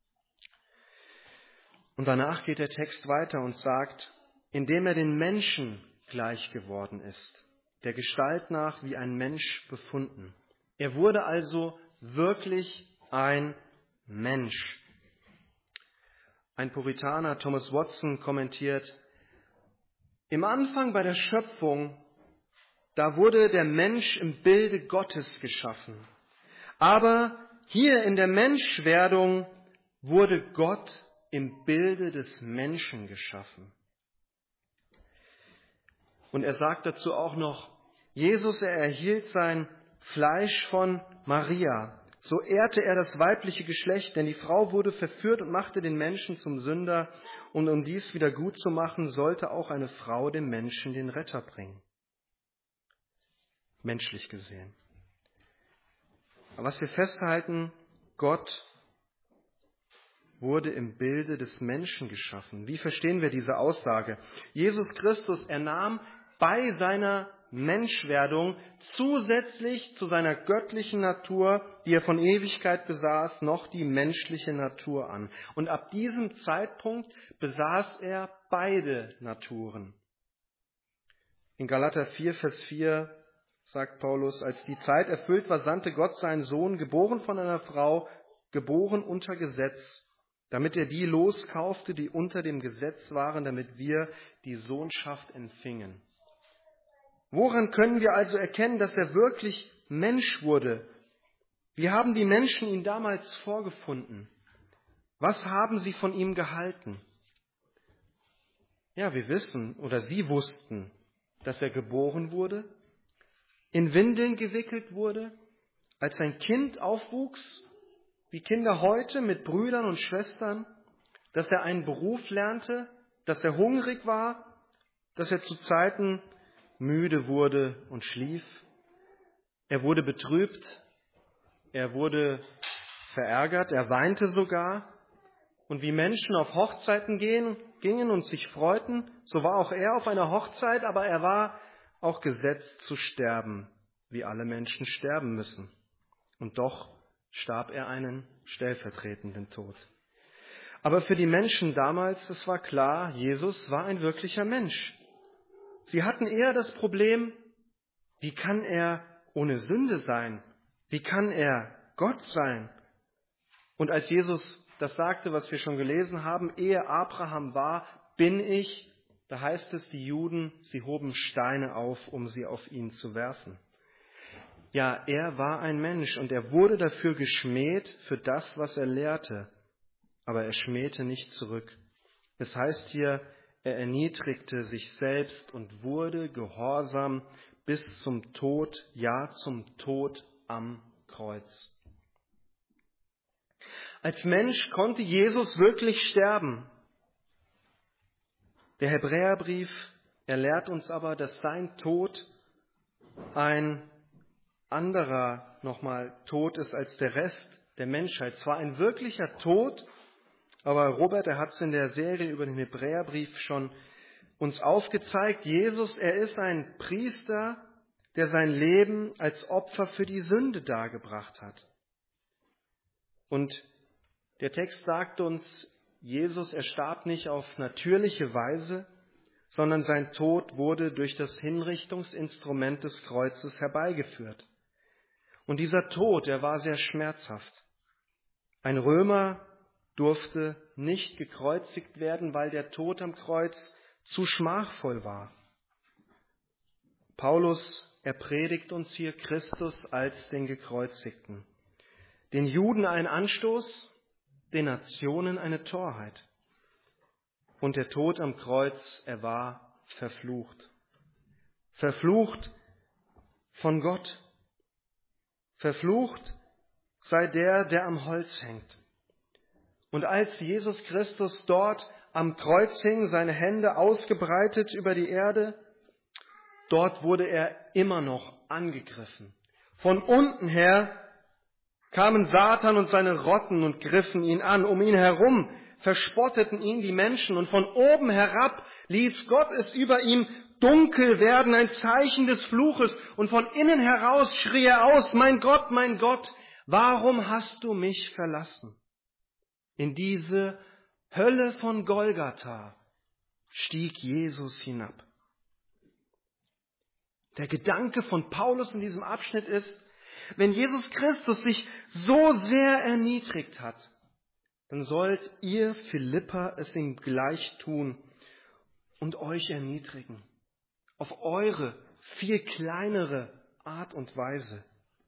Und danach geht der Text weiter und sagt: Indem er den Menschen gleich geworden ist, der Gestalt nach wie ein Mensch befunden. Er wurde also wirklich ein Mensch. Ein Puritaner, Thomas Watson, kommentiert: Im Anfang bei der Schöpfung, da wurde der Mensch im Bilde Gottes geschaffen. Aber hier in der Menschwerdung wurde Gott im Bilde des Menschen geschaffen. Und er sagt dazu auch noch: Jesus, er erhielt sein Fleisch von Maria. So ehrte er das weibliche Geschlecht, denn die Frau wurde verführt und machte den Menschen zum Sünder. Und um dies wieder gut zu machen, sollte auch eine Frau dem Menschen den Retter bringen. Menschlich gesehen. Aber was wir festhalten: Gott wurde im Bilde des Menschen geschaffen. Wie verstehen wir diese Aussage? Jesus Christus, er nahm bei seiner Menschwerdung zusätzlich zu seiner göttlichen Natur, die er von Ewigkeit besaß, noch die menschliche Natur an. Und ab diesem Zeitpunkt besaß er beide Naturen. In Galater vier, Vers vier sagt Paulus: Als die Zeit erfüllt war, sandte Gott seinen Sohn, geboren von einer Frau, geboren unter Gesetz, damit er die loskaufte, die unter dem Gesetz waren, damit wir die Sohnschaft empfingen. Woran können wir also erkennen, dass er wirklich Mensch wurde? Wie haben die Menschen ihn damals vorgefunden? Was haben sie von ihm gehalten? Ja, wir wissen oder sie wussten, dass er geboren wurde, in Windeln gewickelt wurde, als ein Kind aufwuchs, wie Kinder heute mit Brüdern und Schwestern, dass er einen Beruf lernte, dass er hungrig war, dass er zu Zeiten müde wurde und schlief. Er wurde betrübt, er wurde verärgert, er weinte sogar. Und wie Menschen auf Hochzeiten gehen, gingen und sich freuten, so war auch er auf einer Hochzeit, aber er war auch gesetzt zu sterben, wie alle Menschen sterben müssen. Und doch starb er einen stellvertretenden Tod. Aber für die Menschen damals, es war klar, Jesus war ein wirklicher Mensch. Sie hatten eher das Problem: Wie kann er ohne Sünde sein? Wie kann er Gott sein? Und als Jesus das sagte, was wir schon gelesen haben: Ehe Abraham war, bin ich, da heißt es, die Juden, sie hoben Steine auf, um sie auf ihn zu werfen. Ja, er war ein Mensch und er wurde dafür geschmäht, für das, was er lehrte. Aber er schmähte nicht zurück. Es heißt hier, er erniedrigte sich selbst und wurde gehorsam bis zum Tod, ja zum Tod am Kreuz. Als Mensch konnte Jesus wirklich sterben. Der Hebräerbrief, er lehrt uns aber, dass sein Tod ein anderer nochmal Tod ist als der Rest der Menschheit. Zwar ein wirklicher Tod, aber Robert, er hat es in der Serie über den Hebräerbrief schon uns aufgezeigt. Jesus, er ist ein Priester, der sein Leben als Opfer für die Sünde dargebracht hat. Und der Text sagt uns, Jesus, er starb nicht auf natürliche Weise, sondern sein Tod wurde durch das Hinrichtungsinstrument des Kreuzes herbeigeführt. Und dieser Tod, er war sehr schmerzhaft. Ein Römer durfte nicht gekreuzigt werden, weil der Tod am Kreuz zu schmachvoll war. Paulus, er predigt uns hier Christus als den Gekreuzigten. Den Juden ein Anstoß, den Nationen eine Torheit. Und der Tod am Kreuz, er war verflucht. Verflucht von Gott. Verflucht sei der, der am Holz hängt. Und als Jesus Christus dort am Kreuz hing, seine Hände ausgebreitet über die Erde, dort wurde er immer noch angegriffen. Von unten her kamen Satan und seine Rotten und griffen ihn an. Um ihn herum verspotteten ihn die Menschen. Und von oben herab ließ Gott es über ihm dunkel werden, ein Zeichen des Fluches. Und von innen heraus schrie er aus, mein Gott, mein Gott, warum hast du mich verlassen? In diese Hölle von Golgatha stieg Jesus hinab. Der Gedanke von Paulus in diesem Abschnitt ist, wenn Jesus Christus sich so sehr erniedrigt hat, dann sollt ihr Philipper es ihm gleich tun und euch erniedrigen. Auf eure viel kleinere Art und Weise.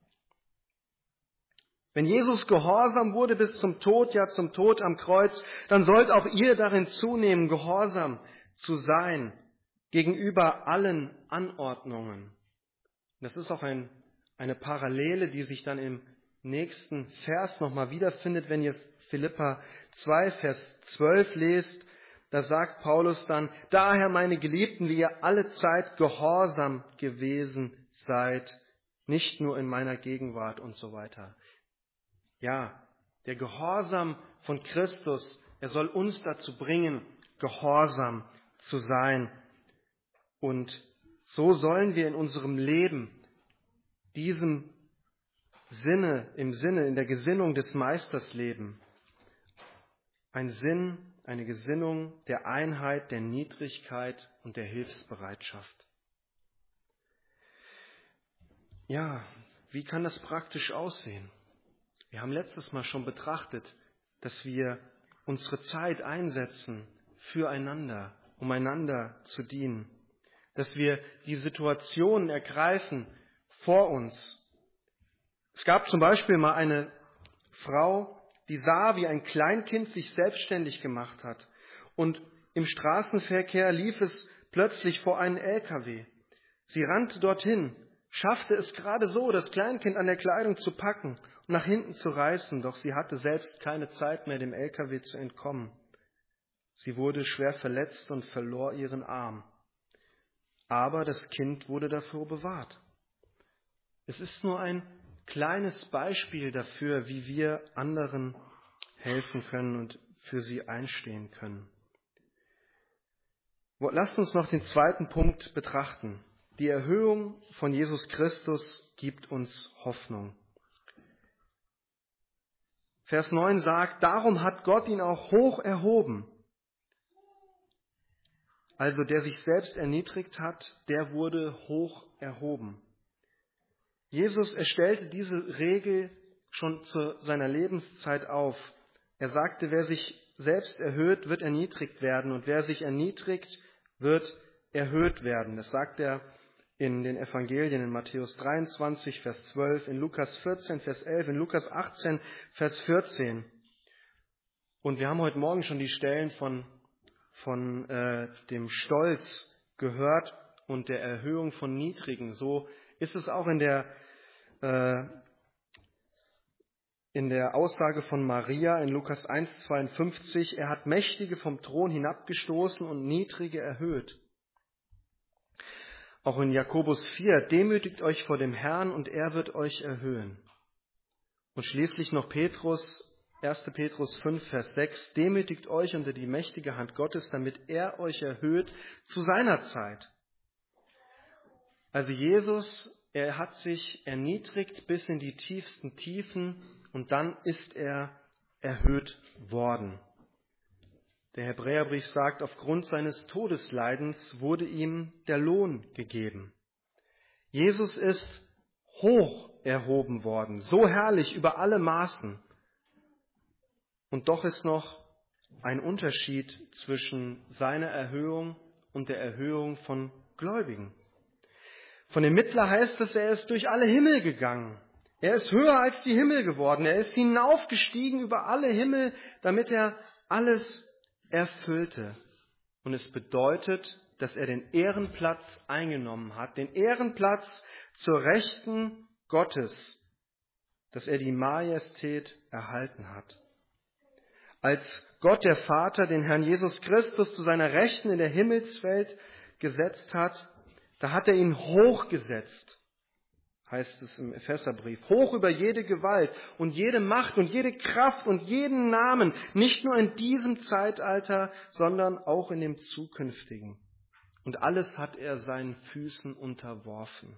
Wenn Jesus gehorsam wurde bis zum Tod, ja zum Tod am Kreuz, dann sollt auch ihr darin zunehmen, gehorsam zu sein gegenüber allen Anordnungen. Das ist auch ein, eine Parallele, die sich dann im nächsten Vers nochmal wiederfindet, wenn ihr Philipper zwei, Vers zwölf lest. Da sagt Paulus dann, daher meine Geliebten, wie ihr alle Zeit gehorsam gewesen seid, nicht nur in meiner Gegenwart und so weiter. Ja, der Gehorsam von Christus, er soll uns dazu bringen, gehorsam zu sein. Und so sollen wir in unserem Leben diesem Sinne, im Sinne, in der Gesinnung des Meisters leben. Ein Sinn, eine Gesinnung der Einheit, der Niedrigkeit und der Hilfsbereitschaft. Ja, wie kann das praktisch aussehen? Wir haben letztes Mal schon betrachtet, dass wir unsere Zeit einsetzen füreinander, um einander zu dienen. Dass wir die Situationen ergreifen vor uns. Es gab zum Beispiel mal eine Frau, die sah, wie ein Kleinkind sich selbstständig gemacht hat. Und im Straßenverkehr lief es plötzlich vor einen L K W. Sie rannte dorthin, schaffte es gerade so, das Kleinkind an der Kleidung zu packen und nach hinten zu reißen, doch sie hatte selbst keine Zeit mehr, dem L K W zu entkommen. Sie wurde schwer verletzt und verlor ihren Arm. Aber das Kind wurde dafür bewahrt. Es ist nur ein kleines Beispiel dafür, wie wir anderen helfen können und für sie einstehen können. Lasst uns noch den zweiten Punkt betrachten. Die Erhöhung von Jesus Christus gibt uns Hoffnung. Vers neun sagt, darum hat Gott ihn auch hoch erhoben. Also der sich selbst erniedrigt hat, der wurde hoch erhoben. Jesus, er stellte diese Regel schon zu seiner Lebenszeit auf. Er sagte, wer sich selbst erhöht, wird erniedrigt werden und wer sich erniedrigt, wird erhöht werden. Das sagt er in den Evangelien, in Matthäus dreiundzwanzig, Vers zwölf, in Lukas vierzehn, Vers elf, in Lukas achtzehn, Vers vierzehn. Und wir haben heute Morgen schon die Stellen von, von äh, dem Stolz gehört und der Erhöhung von Niedrigen. So ist es auch in der, äh, in der Aussage von Maria in Lukas eins, zweiundfünfzig, er hat Mächtige vom Thron hinabgestoßen und Niedrige erhöht. Auch in Jakobus vier, demütigt euch vor dem Herrn und er wird euch erhöhen. Und schließlich noch Petrus, erster Petrus fünf, Vers sechs, demütigt euch unter die mächtige Hand Gottes, damit er euch erhöht zu seiner Zeit. Also Jesus, er hat sich erniedrigt bis in die tiefsten Tiefen und dann ist er erhöht worden. Der Hebräerbrief sagt, aufgrund seines Todesleidens wurde ihm der Lohn gegeben. Jesus ist hoch erhoben worden, so herrlich über alle Maßen. Und doch ist noch ein Unterschied zwischen seiner Erhöhung und der Erhöhung von Gläubigen. Von dem Mittler heißt es, er ist durch alle Himmel gegangen. Er ist höher als die Himmel geworden. Er ist hinaufgestiegen über alle Himmel, damit er alles erfüllte. Und es bedeutet, dass er den Ehrenplatz eingenommen hat, den Ehrenplatz zur Rechten Gottes, dass er die Majestät erhalten hat. Als Gott der Vater den Herrn Jesus Christus zu seiner Rechten in der Himmelswelt gesetzt hat, da hat er ihn hochgesetzt, heißt es im Epheserbrief, hoch über jede Gewalt und jede Macht und jede Kraft und jeden Namen, nicht nur in diesem Zeitalter, sondern auch in dem zukünftigen. Und alles hat er seinen Füßen unterworfen.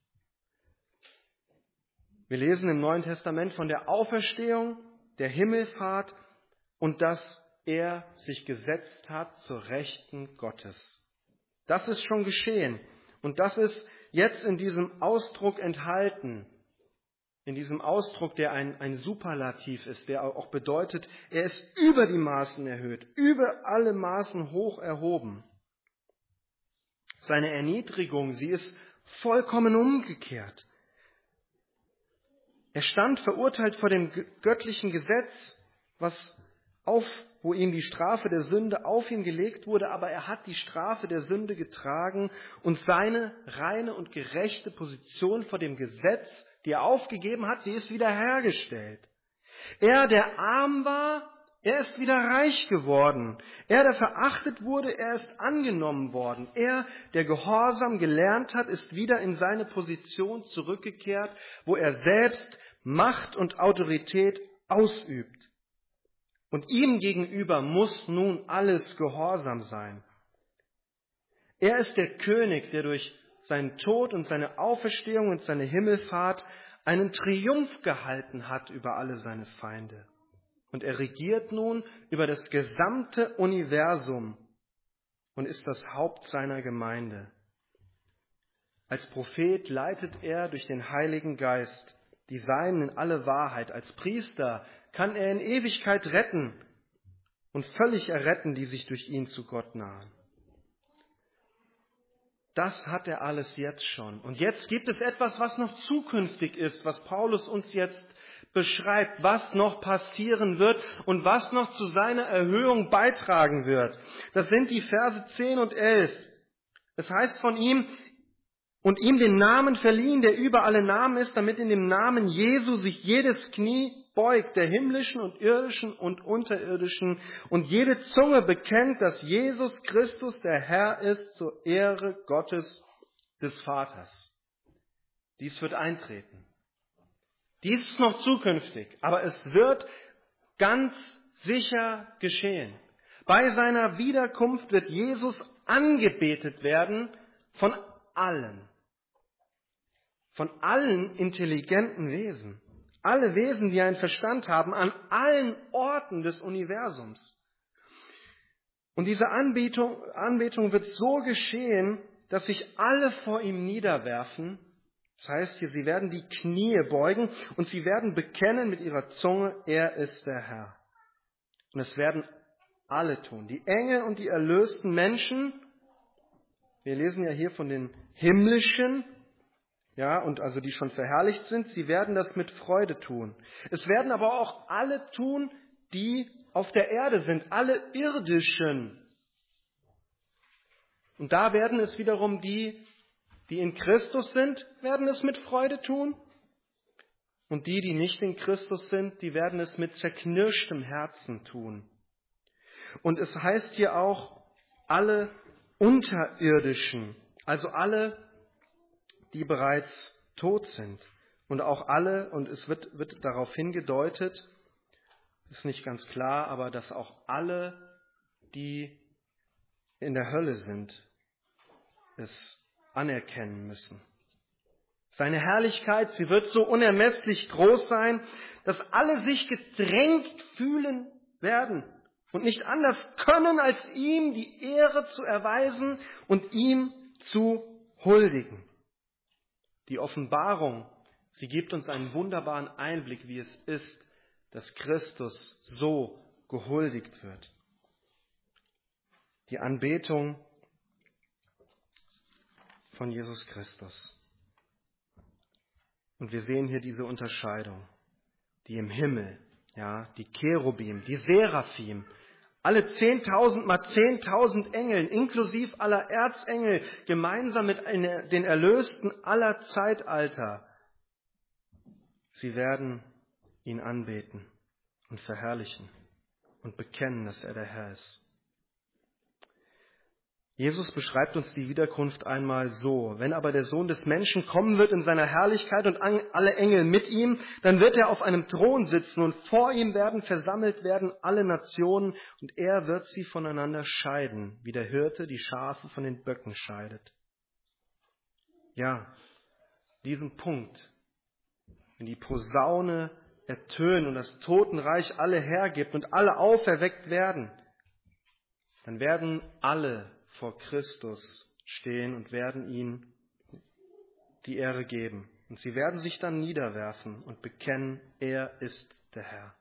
Wir lesen im Neuen Testament von der Auferstehung, der Himmelfahrt und dass er sich gesetzt hat zur Rechten Gottes. Das ist schon geschehen. Und das ist jetzt in diesem Ausdruck enthalten, in diesem Ausdruck, der ein, ein Superlativ ist, der auch bedeutet, er ist über die Maßen erhöht, über alle Maßen hoch erhoben. Seine Erniedrigung, sie ist vollkommen umgekehrt. Er stand verurteilt vor dem göttlichen Gesetz, was auf, wo ihm die Strafe der Sünde auf ihn gelegt wurde, aber er hat die Strafe der Sünde getragen und seine reine und gerechte Position vor dem Gesetz, die er aufgegeben hat, die ist wiederhergestellt. Er, der arm war, er ist wieder reich geworden. Er, der verachtet wurde, er ist angenommen worden. Er, der Gehorsam gelernt hat, ist wieder in seine Position zurückgekehrt, wo er selbst Macht und Autorität ausübt. Und ihm gegenüber muss nun alles gehorsam sein. Er ist der König, der durch seinen Tod und seine Auferstehung und seine Himmelfahrt einen Triumph gehalten hat über alle seine Feinde. Und er regiert nun über das gesamte Universum und ist das Haupt seiner Gemeinde. Als Prophet leitet er durch den Heiligen Geist die Seinen in alle Wahrheit. Als Priester kann er in Ewigkeit retten und völlig erretten, die sich durch ihn zu Gott nahen. Das hat er alles jetzt schon. Und jetzt gibt es etwas, was noch zukünftig ist, was Paulus uns jetzt beschreibt, was noch passieren wird und was noch zu seiner Erhöhung beitragen wird. Das sind die Verse zehn und elf. Es heißt von ihm, und ihm den Namen verliehen, der über alle Namen ist, damit in dem Namen Jesu sich jedes Knie beugt, der himmlischen und irdischen und unterirdischen, und jede Zunge bekennt, dass Jesus Christus der Herr ist, zur Ehre Gottes des Vaters. Dies wird eintreten. Dies ist noch zukünftig, aber es wird ganz sicher geschehen. Bei seiner Wiederkunft wird Jesus angebetet werden von allen. Von allen intelligenten Wesen. Alle Wesen, die einen Verstand haben, an allen Orten des Universums. Und diese Anbetung, Anbetung wird so geschehen, dass sich alle vor ihm niederwerfen. Das heißt hier, sie werden die Knie beugen und sie werden bekennen mit ihrer Zunge, er ist der Herr. Und es werden alle tun. Die Engel und die erlösten Menschen. Wir lesen ja hier von den himmlischen, ja, und also die schon verherrlicht sind, sie werden das mit Freude tun. Es werden aber auch alle tun, die auf der Erde sind, alle irdischen. Und da werden es wiederum die, die in Christus sind, werden es mit Freude tun. Und die, die nicht in Christus sind, die werden es mit zerknirschtem Herzen tun. Und es heißt hier auch, alle Unterirdischen, also alle, die bereits tot sind. Und auch alle, und es wird, wird darauf hingedeutet, ist nicht ganz klar, aber dass auch alle, die in der Hölle sind, es anerkennen müssen. Seine Herrlichkeit, sie wird so unermesslich groß sein, dass alle sich gedrängt fühlen werden und nicht anders können, als ihm die Ehre zu erweisen und ihm zu huldigen. Die Offenbarung, sie gibt uns einen wunderbaren Einblick, wie es ist, dass Christus so gehuldigt wird. Die Anbetung von Jesus Christus. Und wir sehen hier diese Unterscheidung, die im Himmel, ja, die Cherubim, die Seraphim, alle zehntausend mal zehntausend Engeln, inklusive aller Erzengel, gemeinsam mit den Erlösten aller Zeitalter. Sie werden ihn anbeten und verherrlichen und bekennen, dass er der Herr ist. Jesus beschreibt uns die Wiederkunft einmal so: Wenn aber der Sohn des Menschen kommen wird in seiner Herrlichkeit und alle Engel mit ihm, dann wird er auf einem Thron sitzen und vor ihm werden versammelt werden alle Nationen und er wird sie voneinander scheiden, wie der Hirte die Schafe von den Böcken scheidet. Ja, diesen Punkt, wenn die Posaune ertönt und das Totenreich alle hergibt und alle auferweckt werden, dann werden alle vor Christus stehen und werden ihm die Ehre geben. Und sie werden sich dann niederwerfen und bekennen, er ist der Herr.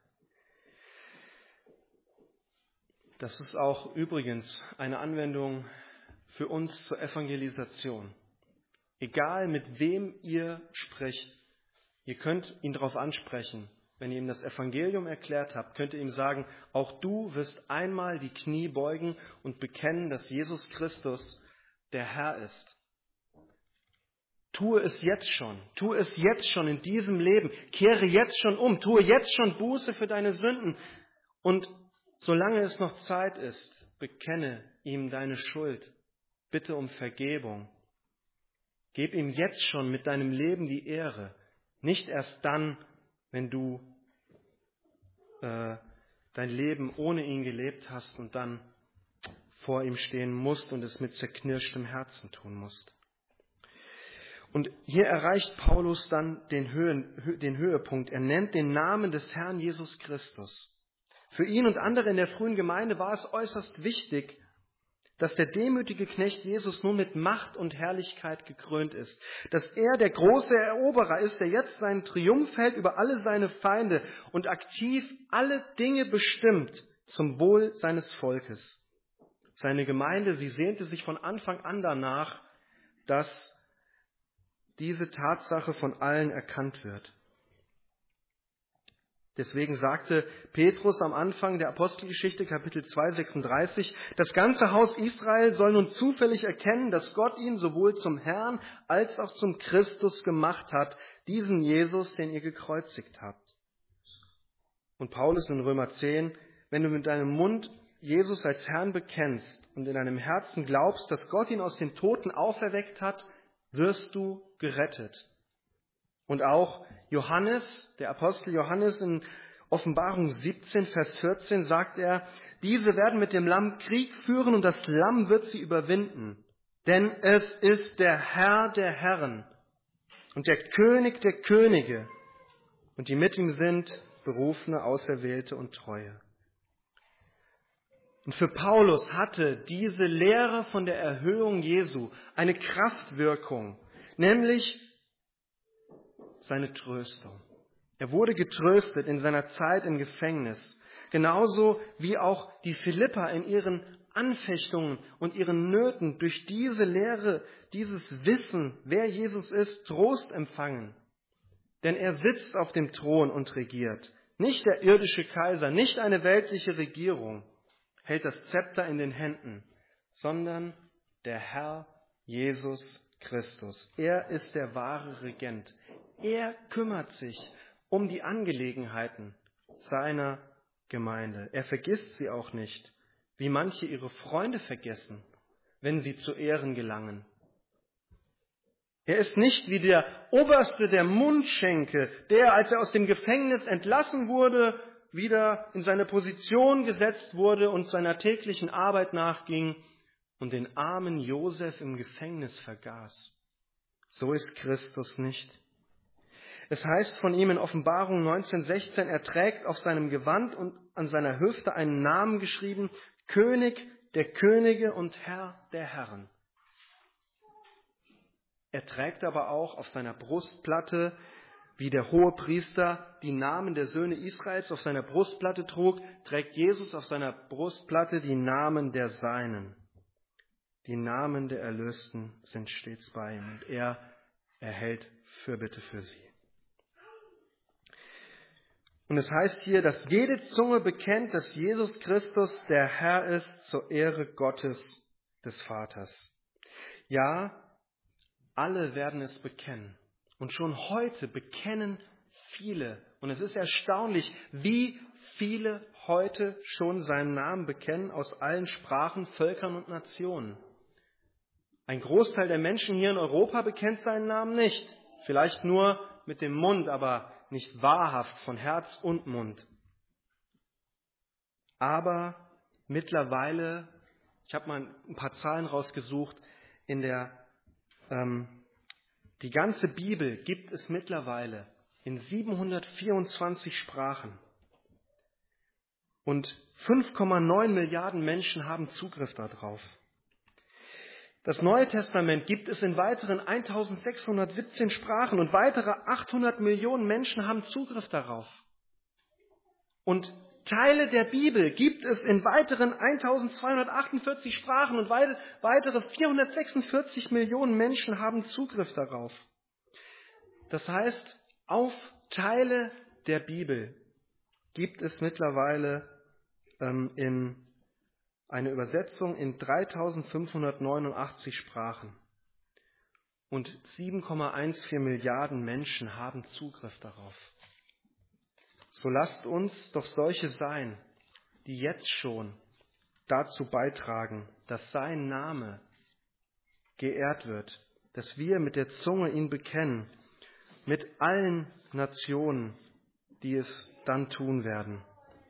Das ist auch übrigens eine Anwendung für uns zur Evangelisation. Egal mit wem ihr sprecht, ihr könnt ihn darauf ansprechen. Wenn ihr ihm das Evangelium erklärt habt, könnt ihr ihm sagen, auch du wirst einmal die Knie beugen und bekennen, dass Jesus Christus der Herr ist. Tue es jetzt schon. Tue es jetzt schon in diesem Leben. Kehre jetzt schon um. Tue jetzt schon Buße für deine Sünden. Und solange es noch Zeit ist, bekenne ihm deine Schuld. Bitte um Vergebung. Gib ihm jetzt schon mit deinem Leben die Ehre. Nicht erst dann, wenn du äh, dein Leben ohne ihn gelebt hast und dann vor ihm stehen musst und es mit zerknirschtem Herzen tun musst. Und hier erreicht Paulus dann den, Höhen, den Höhepunkt. Er nennt den Namen des Herrn Jesus Christus. Für ihn und andere in der frühen Gemeinde war es äußerst wichtig, dass der demütige Knecht Jesus nun mit Macht und Herrlichkeit gekrönt ist. Dass er der große Eroberer ist, der jetzt seinen Triumph hält über alle seine Feinde und aktiv alle Dinge bestimmt zum Wohl seines Volkes. Seine Gemeinde, sie sehnte sich von Anfang an danach, dass diese Tatsache von allen erkannt wird. Deswegen sagte Petrus am Anfang der Apostelgeschichte, Kapitel zwei, sechsunddreißig, das ganze Haus Israel soll nun zufällig erkennen, dass Gott ihn sowohl zum Herrn als auch zum Christus gemacht hat, diesen Jesus, den ihr gekreuzigt habt. Und Paulus in Römer zehn, wenn du mit deinem Mund Jesus als Herrn bekennst und in deinem Herzen glaubst, dass Gott ihn aus den Toten auferweckt hat, wirst du gerettet. Und auch Johannes, der Apostel Johannes in Offenbarung siebzehn, Vers vierzehn sagt er, diese werden mit dem Lamm Krieg führen und das Lamm wird sie überwinden. Denn es ist der Herr der Herren und der König der Könige und die mit ihm sind Berufene, Auserwählte und Treue. Und für Paulus hatte diese Lehre von der Erhöhung Jesu eine Kraftwirkung, nämlich seine Tröstung. Er wurde getröstet in seiner Zeit im Gefängnis, genauso wie auch die Philipper in ihren Anfechtungen und ihren Nöten durch diese Lehre, dieses Wissen, wer Jesus ist, Trost empfangen. Denn er sitzt auf dem Thron und regiert. Nicht der irdische Kaiser, nicht eine weltliche Regierung hält das Zepter in den Händen, sondern der Herr Jesus Christus. Er ist der wahre Regent. Er kümmert sich um die Angelegenheiten seiner Gemeinde. Er vergisst sie auch nicht, wie manche ihre Freunde vergessen, wenn sie zu Ehren gelangen. Er ist nicht wie der Oberste der Mundschenke, der, als er aus dem Gefängnis entlassen wurde, wieder in seine Position gesetzt wurde und seiner täglichen Arbeit nachging und den armen Josef im Gefängnis vergaß. So ist Christus nicht. Es heißt von ihm in Offenbarung neunzehn sechzehn, er trägt auf seinem Gewand und an seiner Hüfte einen Namen geschrieben, König der Könige und Herr der Herren. Er trägt aber auch auf seiner Brustplatte, wie der Hohepriester die Namen der Söhne Israels auf seiner Brustplatte trug, trägt Jesus auf seiner Brustplatte die Namen der Seinen. Die Namen der Erlösten sind stets bei ihm und er erhält Fürbitte für sie. Und es heißt hier, dass jede Zunge bekennt, dass Jesus Christus der Herr ist, zur Ehre Gottes des Vaters. Ja, alle werden es bekennen. Und schon heute bekennen viele. Und es ist erstaunlich, wie viele heute schon seinen Namen bekennen aus allen Sprachen, Völkern und Nationen. Ein Großteil der Menschen hier in Europa bekennt seinen Namen nicht. Vielleicht nur mit dem Mund, aber nicht wahrhaft von Herz und Mund. Aber mittlerweile, ich habe mal ein paar Zahlen rausgesucht, in der ähm, die ganze Bibel gibt es mittlerweile in siebenhundertvierundzwanzig Sprachen. Und fünf Komma neun Milliarden Menschen haben Zugriff darauf. Das Neue Testament gibt es in weiteren eintausendsechshundertsiebzehn Sprachen und weitere achthundert Millionen Menschen haben Zugriff darauf. Und Teile der Bibel gibt es in weiteren eintausendzweihundertachtundvierzig Sprachen und weitere vierhundertsechsundvierzig Millionen Menschen haben Zugriff darauf. Das heißt, auf Teile der Bibel gibt es mittlerweile ähm, in eine Übersetzung in dreitausendfünfhundertneunundachtzig Sprachen. Und sieben Komma vierzehn Milliarden Menschen haben Zugriff darauf. So lasst uns doch solche sein, die jetzt schon dazu beitragen, dass sein Name geehrt wird, dass wir mit der Zunge ihn bekennen, mit allen Nationen, die es dann tun werden.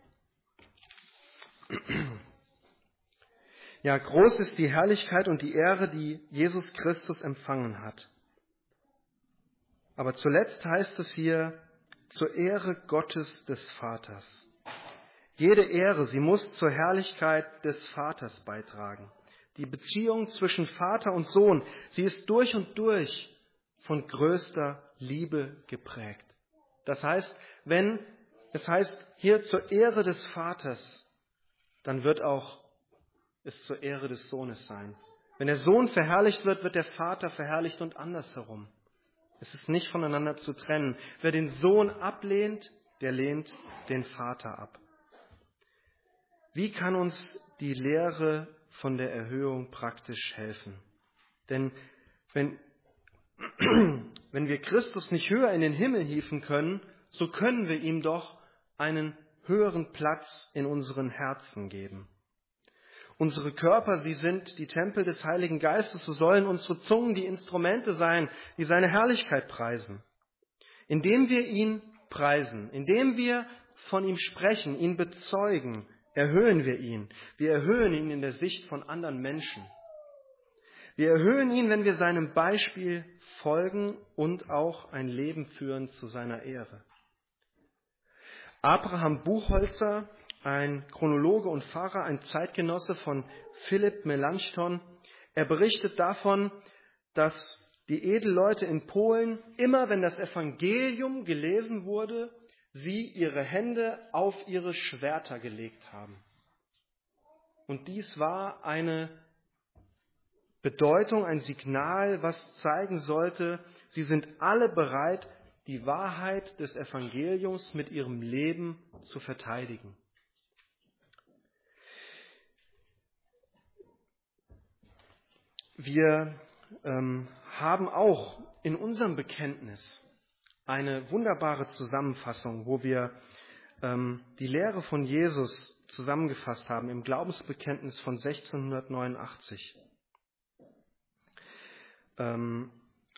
Ja, groß ist die Herrlichkeit und die Ehre, die Jesus Christus empfangen hat. Aber zuletzt heißt es hier, zur Ehre Gottes des Vaters. Jede Ehre, sie muss zur Herrlichkeit des Vaters beitragen. Die Beziehung zwischen Vater und Sohn, sie ist durch und durch von größter Liebe geprägt. Das heißt, wenn es heißt hier zur Ehre des Vaters, dann wird auch es zur Ehre des Sohnes sein. Wenn der Sohn verherrlicht wird, wird der Vater verherrlicht und andersherum. Es ist nicht voneinander zu trennen. Wer den Sohn ablehnt, der lehnt den Vater ab. Wie kann uns die Lehre von der Erhöhung praktisch helfen? Denn wenn, wenn wir Christus nicht höher in den Himmel hieven können, so können wir ihm doch einen höheren Platz in unseren Herzen geben. Unsere Körper, sie sind die Tempel des Heiligen Geistes, so sollen unsere Zungen die Instrumente sein, die seine Herrlichkeit preisen. Indem wir ihn preisen, indem wir von ihm sprechen, ihn bezeugen, erhöhen wir ihn. Wir erhöhen ihn in der Sicht von anderen Menschen. Wir erhöhen ihn, wenn wir seinem Beispiel folgen und auch ein Leben führen zu seiner Ehre. Abraham Buchholzer, ein Chronologe und Pfarrer, ein Zeitgenosse von Philipp Melanchthon, er berichtet davon, dass die Edelleute in Polen, immer wenn das Evangelium gelesen wurde, sie ihre Hände auf ihre Schwerter gelegt haben. Und dies war eine Bedeutung, ein Signal, was zeigen sollte, sie sind alle bereit, die Wahrheit des Evangeliums mit ihrem Leben zu verteidigen. Wir ähm, haben auch in unserem Bekenntnis eine wunderbare Zusammenfassung, wo wir ähm, die Lehre von Jesus zusammengefasst haben im Glaubensbekenntnis von sechzehnhundertneunundachtzig. Ähm,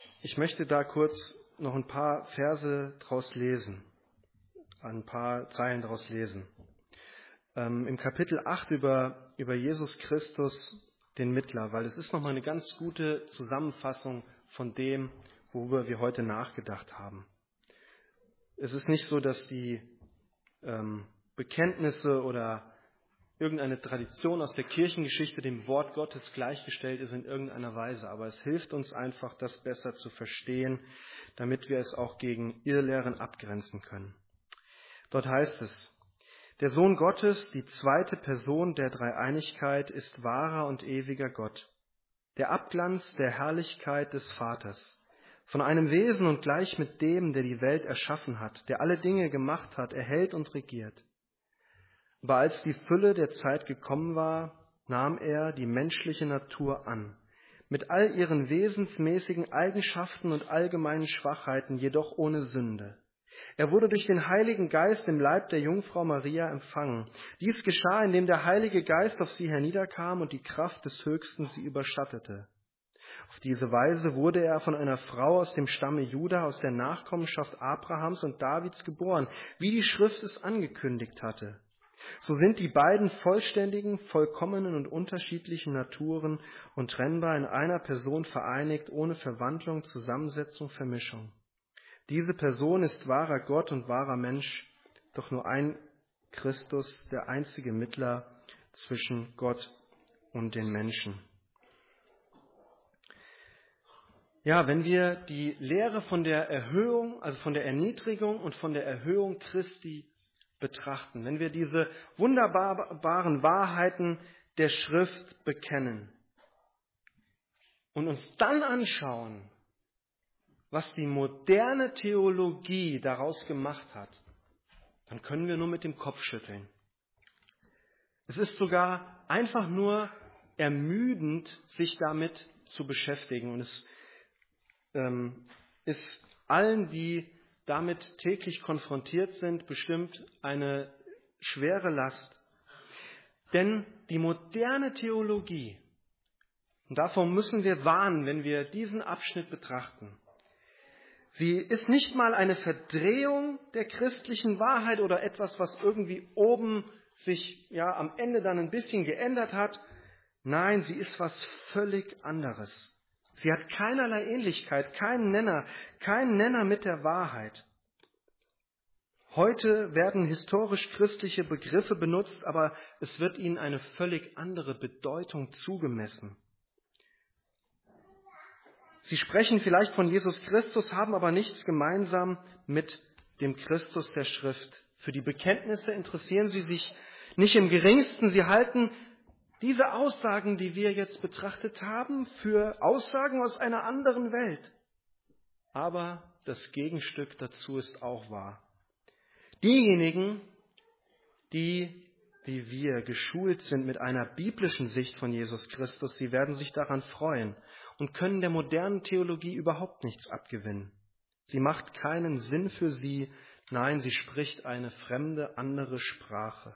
Ich möchte da kurz noch ein paar Verse draus lesen, ein paar Zeilen draus lesen. Ähm, im Kapitel acht über, über Jesus Christus, den Mittler, weil es ist nochmal eine ganz gute Zusammenfassung von dem, worüber wir heute nachgedacht haben. Es ist nicht so, dass die ähm, Bekenntnisse oder irgendeine Tradition aus der Kirchengeschichte dem Wort Gottes gleichgestellt ist in irgendeiner Weise, aber es hilft uns einfach, das besser zu verstehen, damit wir es auch gegen Irrlehren abgrenzen können. Dort heißt es: Der Sohn Gottes, die zweite Person der Dreieinigkeit, ist wahrer und ewiger Gott, der Abglanz der Herrlichkeit des Vaters, von einem Wesen und gleich mit dem, der die Welt erschaffen hat, der alle Dinge gemacht hat, erhält und regiert. Aber als die Fülle der Zeit gekommen war, nahm er die menschliche Natur an, mit all ihren wesensmäßigen Eigenschaften und allgemeinen Schwachheiten, jedoch ohne Sünde. Er wurde durch den Heiligen Geist im Leib der Jungfrau Maria empfangen. Dies geschah, indem der Heilige Geist auf sie herniederkam und die Kraft des Höchsten sie überschattete. Auf diese Weise wurde er von einer Frau aus dem Stamme Juda, aus der Nachkommenschaft Abrahams und Davids geboren, wie die Schrift es angekündigt hatte. So sind die beiden vollständigen, vollkommenen und unterschiedlichen Naturen untrennbar in einer Person vereinigt, ohne Verwandlung, Zusammensetzung, Vermischung. Diese Person ist wahrer Gott und wahrer Mensch, doch nur ein Christus, der einzige Mittler zwischen Gott und den Menschen. Ja, wenn wir die Lehre von der Erhöhung, also von der Erniedrigung und von der Erhöhung Christi betrachten, wenn wir diese wunderbaren Wahrheiten der Schrift bekennen und uns dann anschauen, was die moderne Theologie daraus gemacht hat, dann können wir nur mit dem Kopf schütteln. Es ist sogar einfach nur ermüdend, sich damit zu beschäftigen. Und es ähm, ist allen, die damit täglich konfrontiert sind, bestimmt eine schwere Last. Denn die moderne Theologie, und davor müssen wir warnen, wenn wir diesen Abschnitt betrachten, sie ist nicht mal eine Verdrehung der christlichen Wahrheit oder etwas, was irgendwie oben sich ja am Ende dann ein bisschen geändert hat. Nein, sie ist was völlig anderes. Sie hat keinerlei Ähnlichkeit, keinen Nenner, keinen Nenner mit der Wahrheit. Heute werden historisch christliche Begriffe benutzt, aber es wird ihnen eine völlig andere Bedeutung zugemessen. Sie sprechen vielleicht von Jesus Christus, haben aber nichts gemeinsam mit dem Christus der Schrift. Für die Bekenntnisse interessieren sie sich nicht im geringsten. Sie halten diese Aussagen, die wir jetzt betrachtet haben, für Aussagen aus einer anderen Welt. Aber das Gegenstück dazu ist auch wahr. Diejenigen, die, wie wir, geschult sind mit einer biblischen Sicht von Jesus Christus, sie werden sich daran freuen und können der modernen Theologie überhaupt nichts abgewinnen. Sie macht keinen Sinn für sie, nein, sie spricht eine fremde, andere Sprache.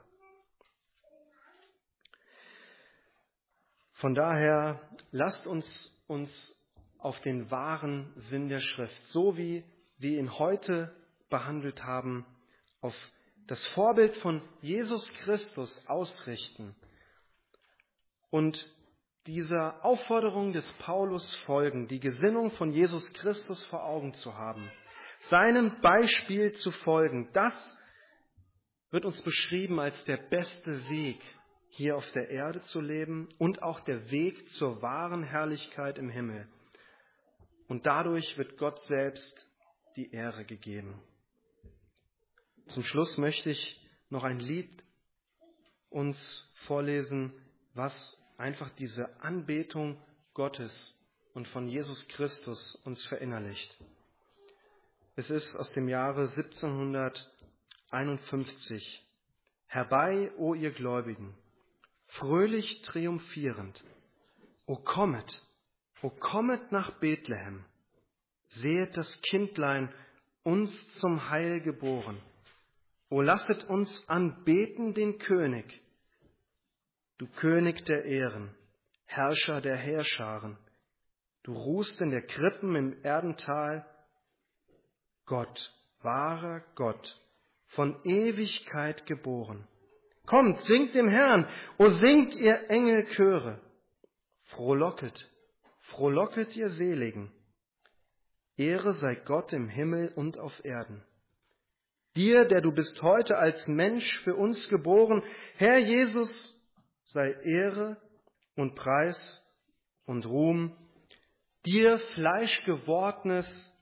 Von daher lasst uns uns auf den wahren Sinn der Schrift, so wie wir ihn heute behandelt haben, auf das Vorbild von Jesus Christus ausrichten und dieser Aufforderung des Paulus folgen, die Gesinnung von Jesus Christus vor Augen zu haben, seinem Beispiel zu folgen. Das wird uns beschrieben als der beste Weg, hier auf der Erde zu leben und auch der Weg zur wahren Herrlichkeit im Himmel. Und dadurch wird Gott selbst die Ehre gegeben. Zum Schluss möchte ich noch ein Lied uns vorlesen, was einfach diese Anbetung Gottes und von Jesus Christus uns verinnerlicht. Es ist aus dem Jahre siebzehnhunderteinundfünfzig. Herbei, o ihr Gläubigen, fröhlich triumphierend, o kommet, o kommet nach Bethlehem, sehet das Kindlein uns zum Heil geboren. O lasset uns anbeten den König, du König der Ehren, Herrscher der Heerscharen, Du ruhst in der Krippen im Erdental. Gott, wahrer Gott, von Ewigkeit geboren. Kommt, singt dem Herrn, o singt ihr Engelchöre. Frohlocket, frohlocket ihr Seligen. Ehre sei Gott im Himmel und auf Erden. Dir, der du bist heute als Mensch für uns geboren, Herr Jesus, sei Ehre und Preis und Ruhm, dir fleischgewordnes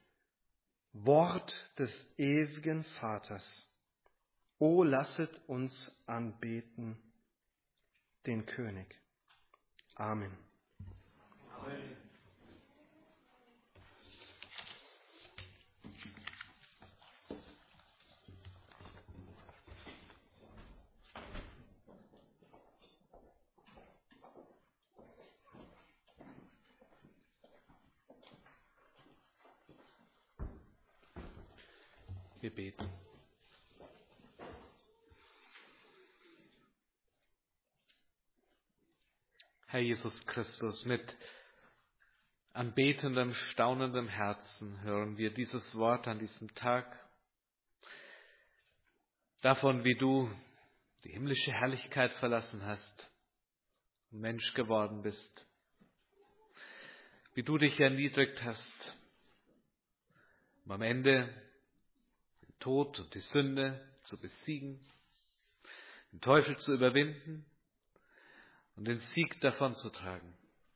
Wort des ewigen Vaters. O lasset uns anbeten den König. Amen. Amen. Wir beten. Herr Jesus Christus, mit anbetendem, staunendem Herzen hören wir dieses Wort an diesem Tag. Davon, wie du die himmlische Herrlichkeit verlassen hast und Mensch geworden bist. Wie du dich erniedrigt hast, um am Ende den Tod und die Sünde zu besiegen, den Teufel zu überwinden und den Sieg davonzutragen.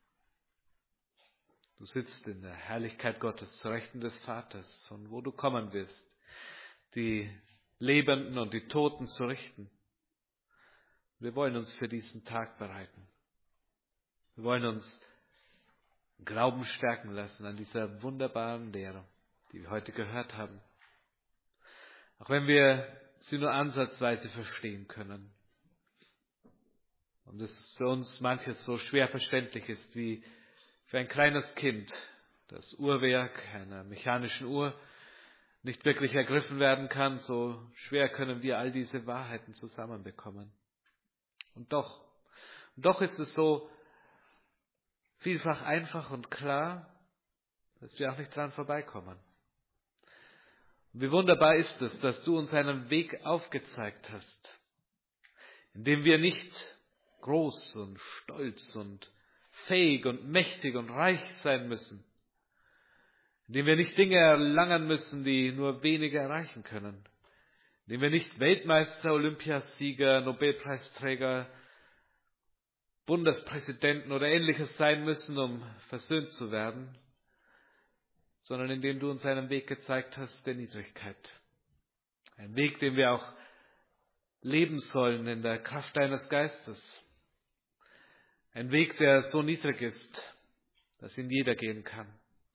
Du sitzt in der Herrlichkeit Gottes zu Rechten des Vaters, von wo du kommen wirst, die Lebenden und die Toten zu richten. Wir wollen uns für diesen Tag bereiten. Wir wollen uns im Glauben stärken lassen an dieser wunderbaren Lehre, die wir heute gehört haben. Auch wenn wir sie nur ansatzweise verstehen können. Und es für uns manches so schwer verständlich ist, wie für ein kleines Kind das Uhrwerk einer mechanischen Uhr nicht wirklich ergriffen werden kann, so schwer können wir all diese Wahrheiten zusammenbekommen. Und doch, und doch ist es so vielfach einfach und klar, dass wir auch nicht dran vorbeikommen. Und wie wunderbar ist es, dass du uns einen Weg aufgezeigt hast, in dem wir nicht groß und stolz und fähig und mächtig und reich sein müssen, in dem wir nicht Dinge erlangen müssen, die nur wenige erreichen können, in dem wir nicht Weltmeister, Olympiasieger, Nobelpreisträger, Bundespräsidenten oder Ähnliches sein müssen, um versöhnt zu werden, sondern in dem du uns einen Weg gezeigt hast der Niedrigkeit. Ein Weg, den wir auch leben sollen in der Kraft deines Geistes. Ein Weg, der so niedrig ist, dass ihn jeder gehen kann.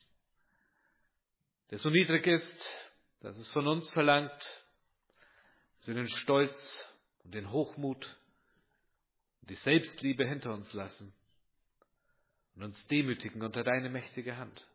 Der so niedrig ist, dass es von uns verlangt, dass wir den Stolz und den Hochmut und die Selbstliebe hinter uns lassen und uns demütigen unter deine mächtige Hand.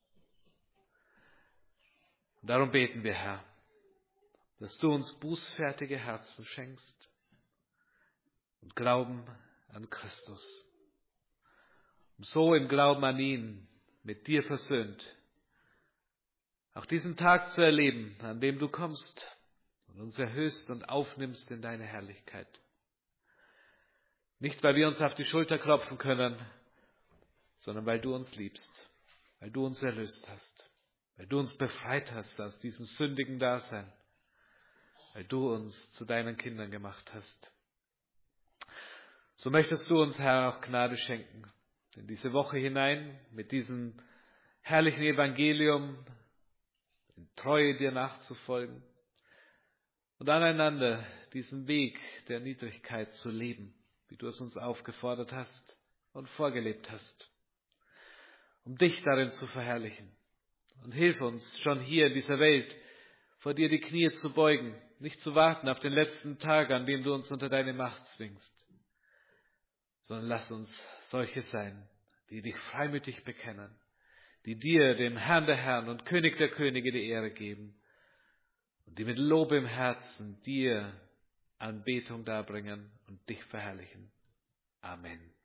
Und darum beten wir, Herr, dass du uns bußfertige Herzen schenkst und Glauben an Christus. Um so im Glauben an ihn, mit dir versöhnt, auch diesen Tag zu erleben, an dem du kommst und uns erhöhst und aufnimmst in deine Herrlichkeit. Nicht, weil wir uns auf die Schulter klopfen können, sondern weil du uns liebst, weil du uns erlöst hast, weil du uns befreit hast aus diesem sündigen Dasein, weil du uns zu deinen Kindern gemacht hast. So möchtest du uns, Herr, auch Gnade schenken, in diese Woche hinein mit diesem herrlichen Evangelium in Treue dir nachzufolgen und aneinander diesen Weg der Niedrigkeit zu leben, wie du es uns aufgefordert hast und vorgelebt hast, um dich darin zu verherrlichen. Und hilf uns schon hier in dieser Welt, vor dir die Knie zu beugen, nicht zu warten auf den letzten Tag, an dem du uns unter deine Macht zwingst, sondern lass uns solche sein, die dich freimütig bekennen, die dir, dem Herrn der Herren und König der Könige, die Ehre geben und die mit Lob im Herzen dir Anbetung darbringen und dich verherrlichen. Amen.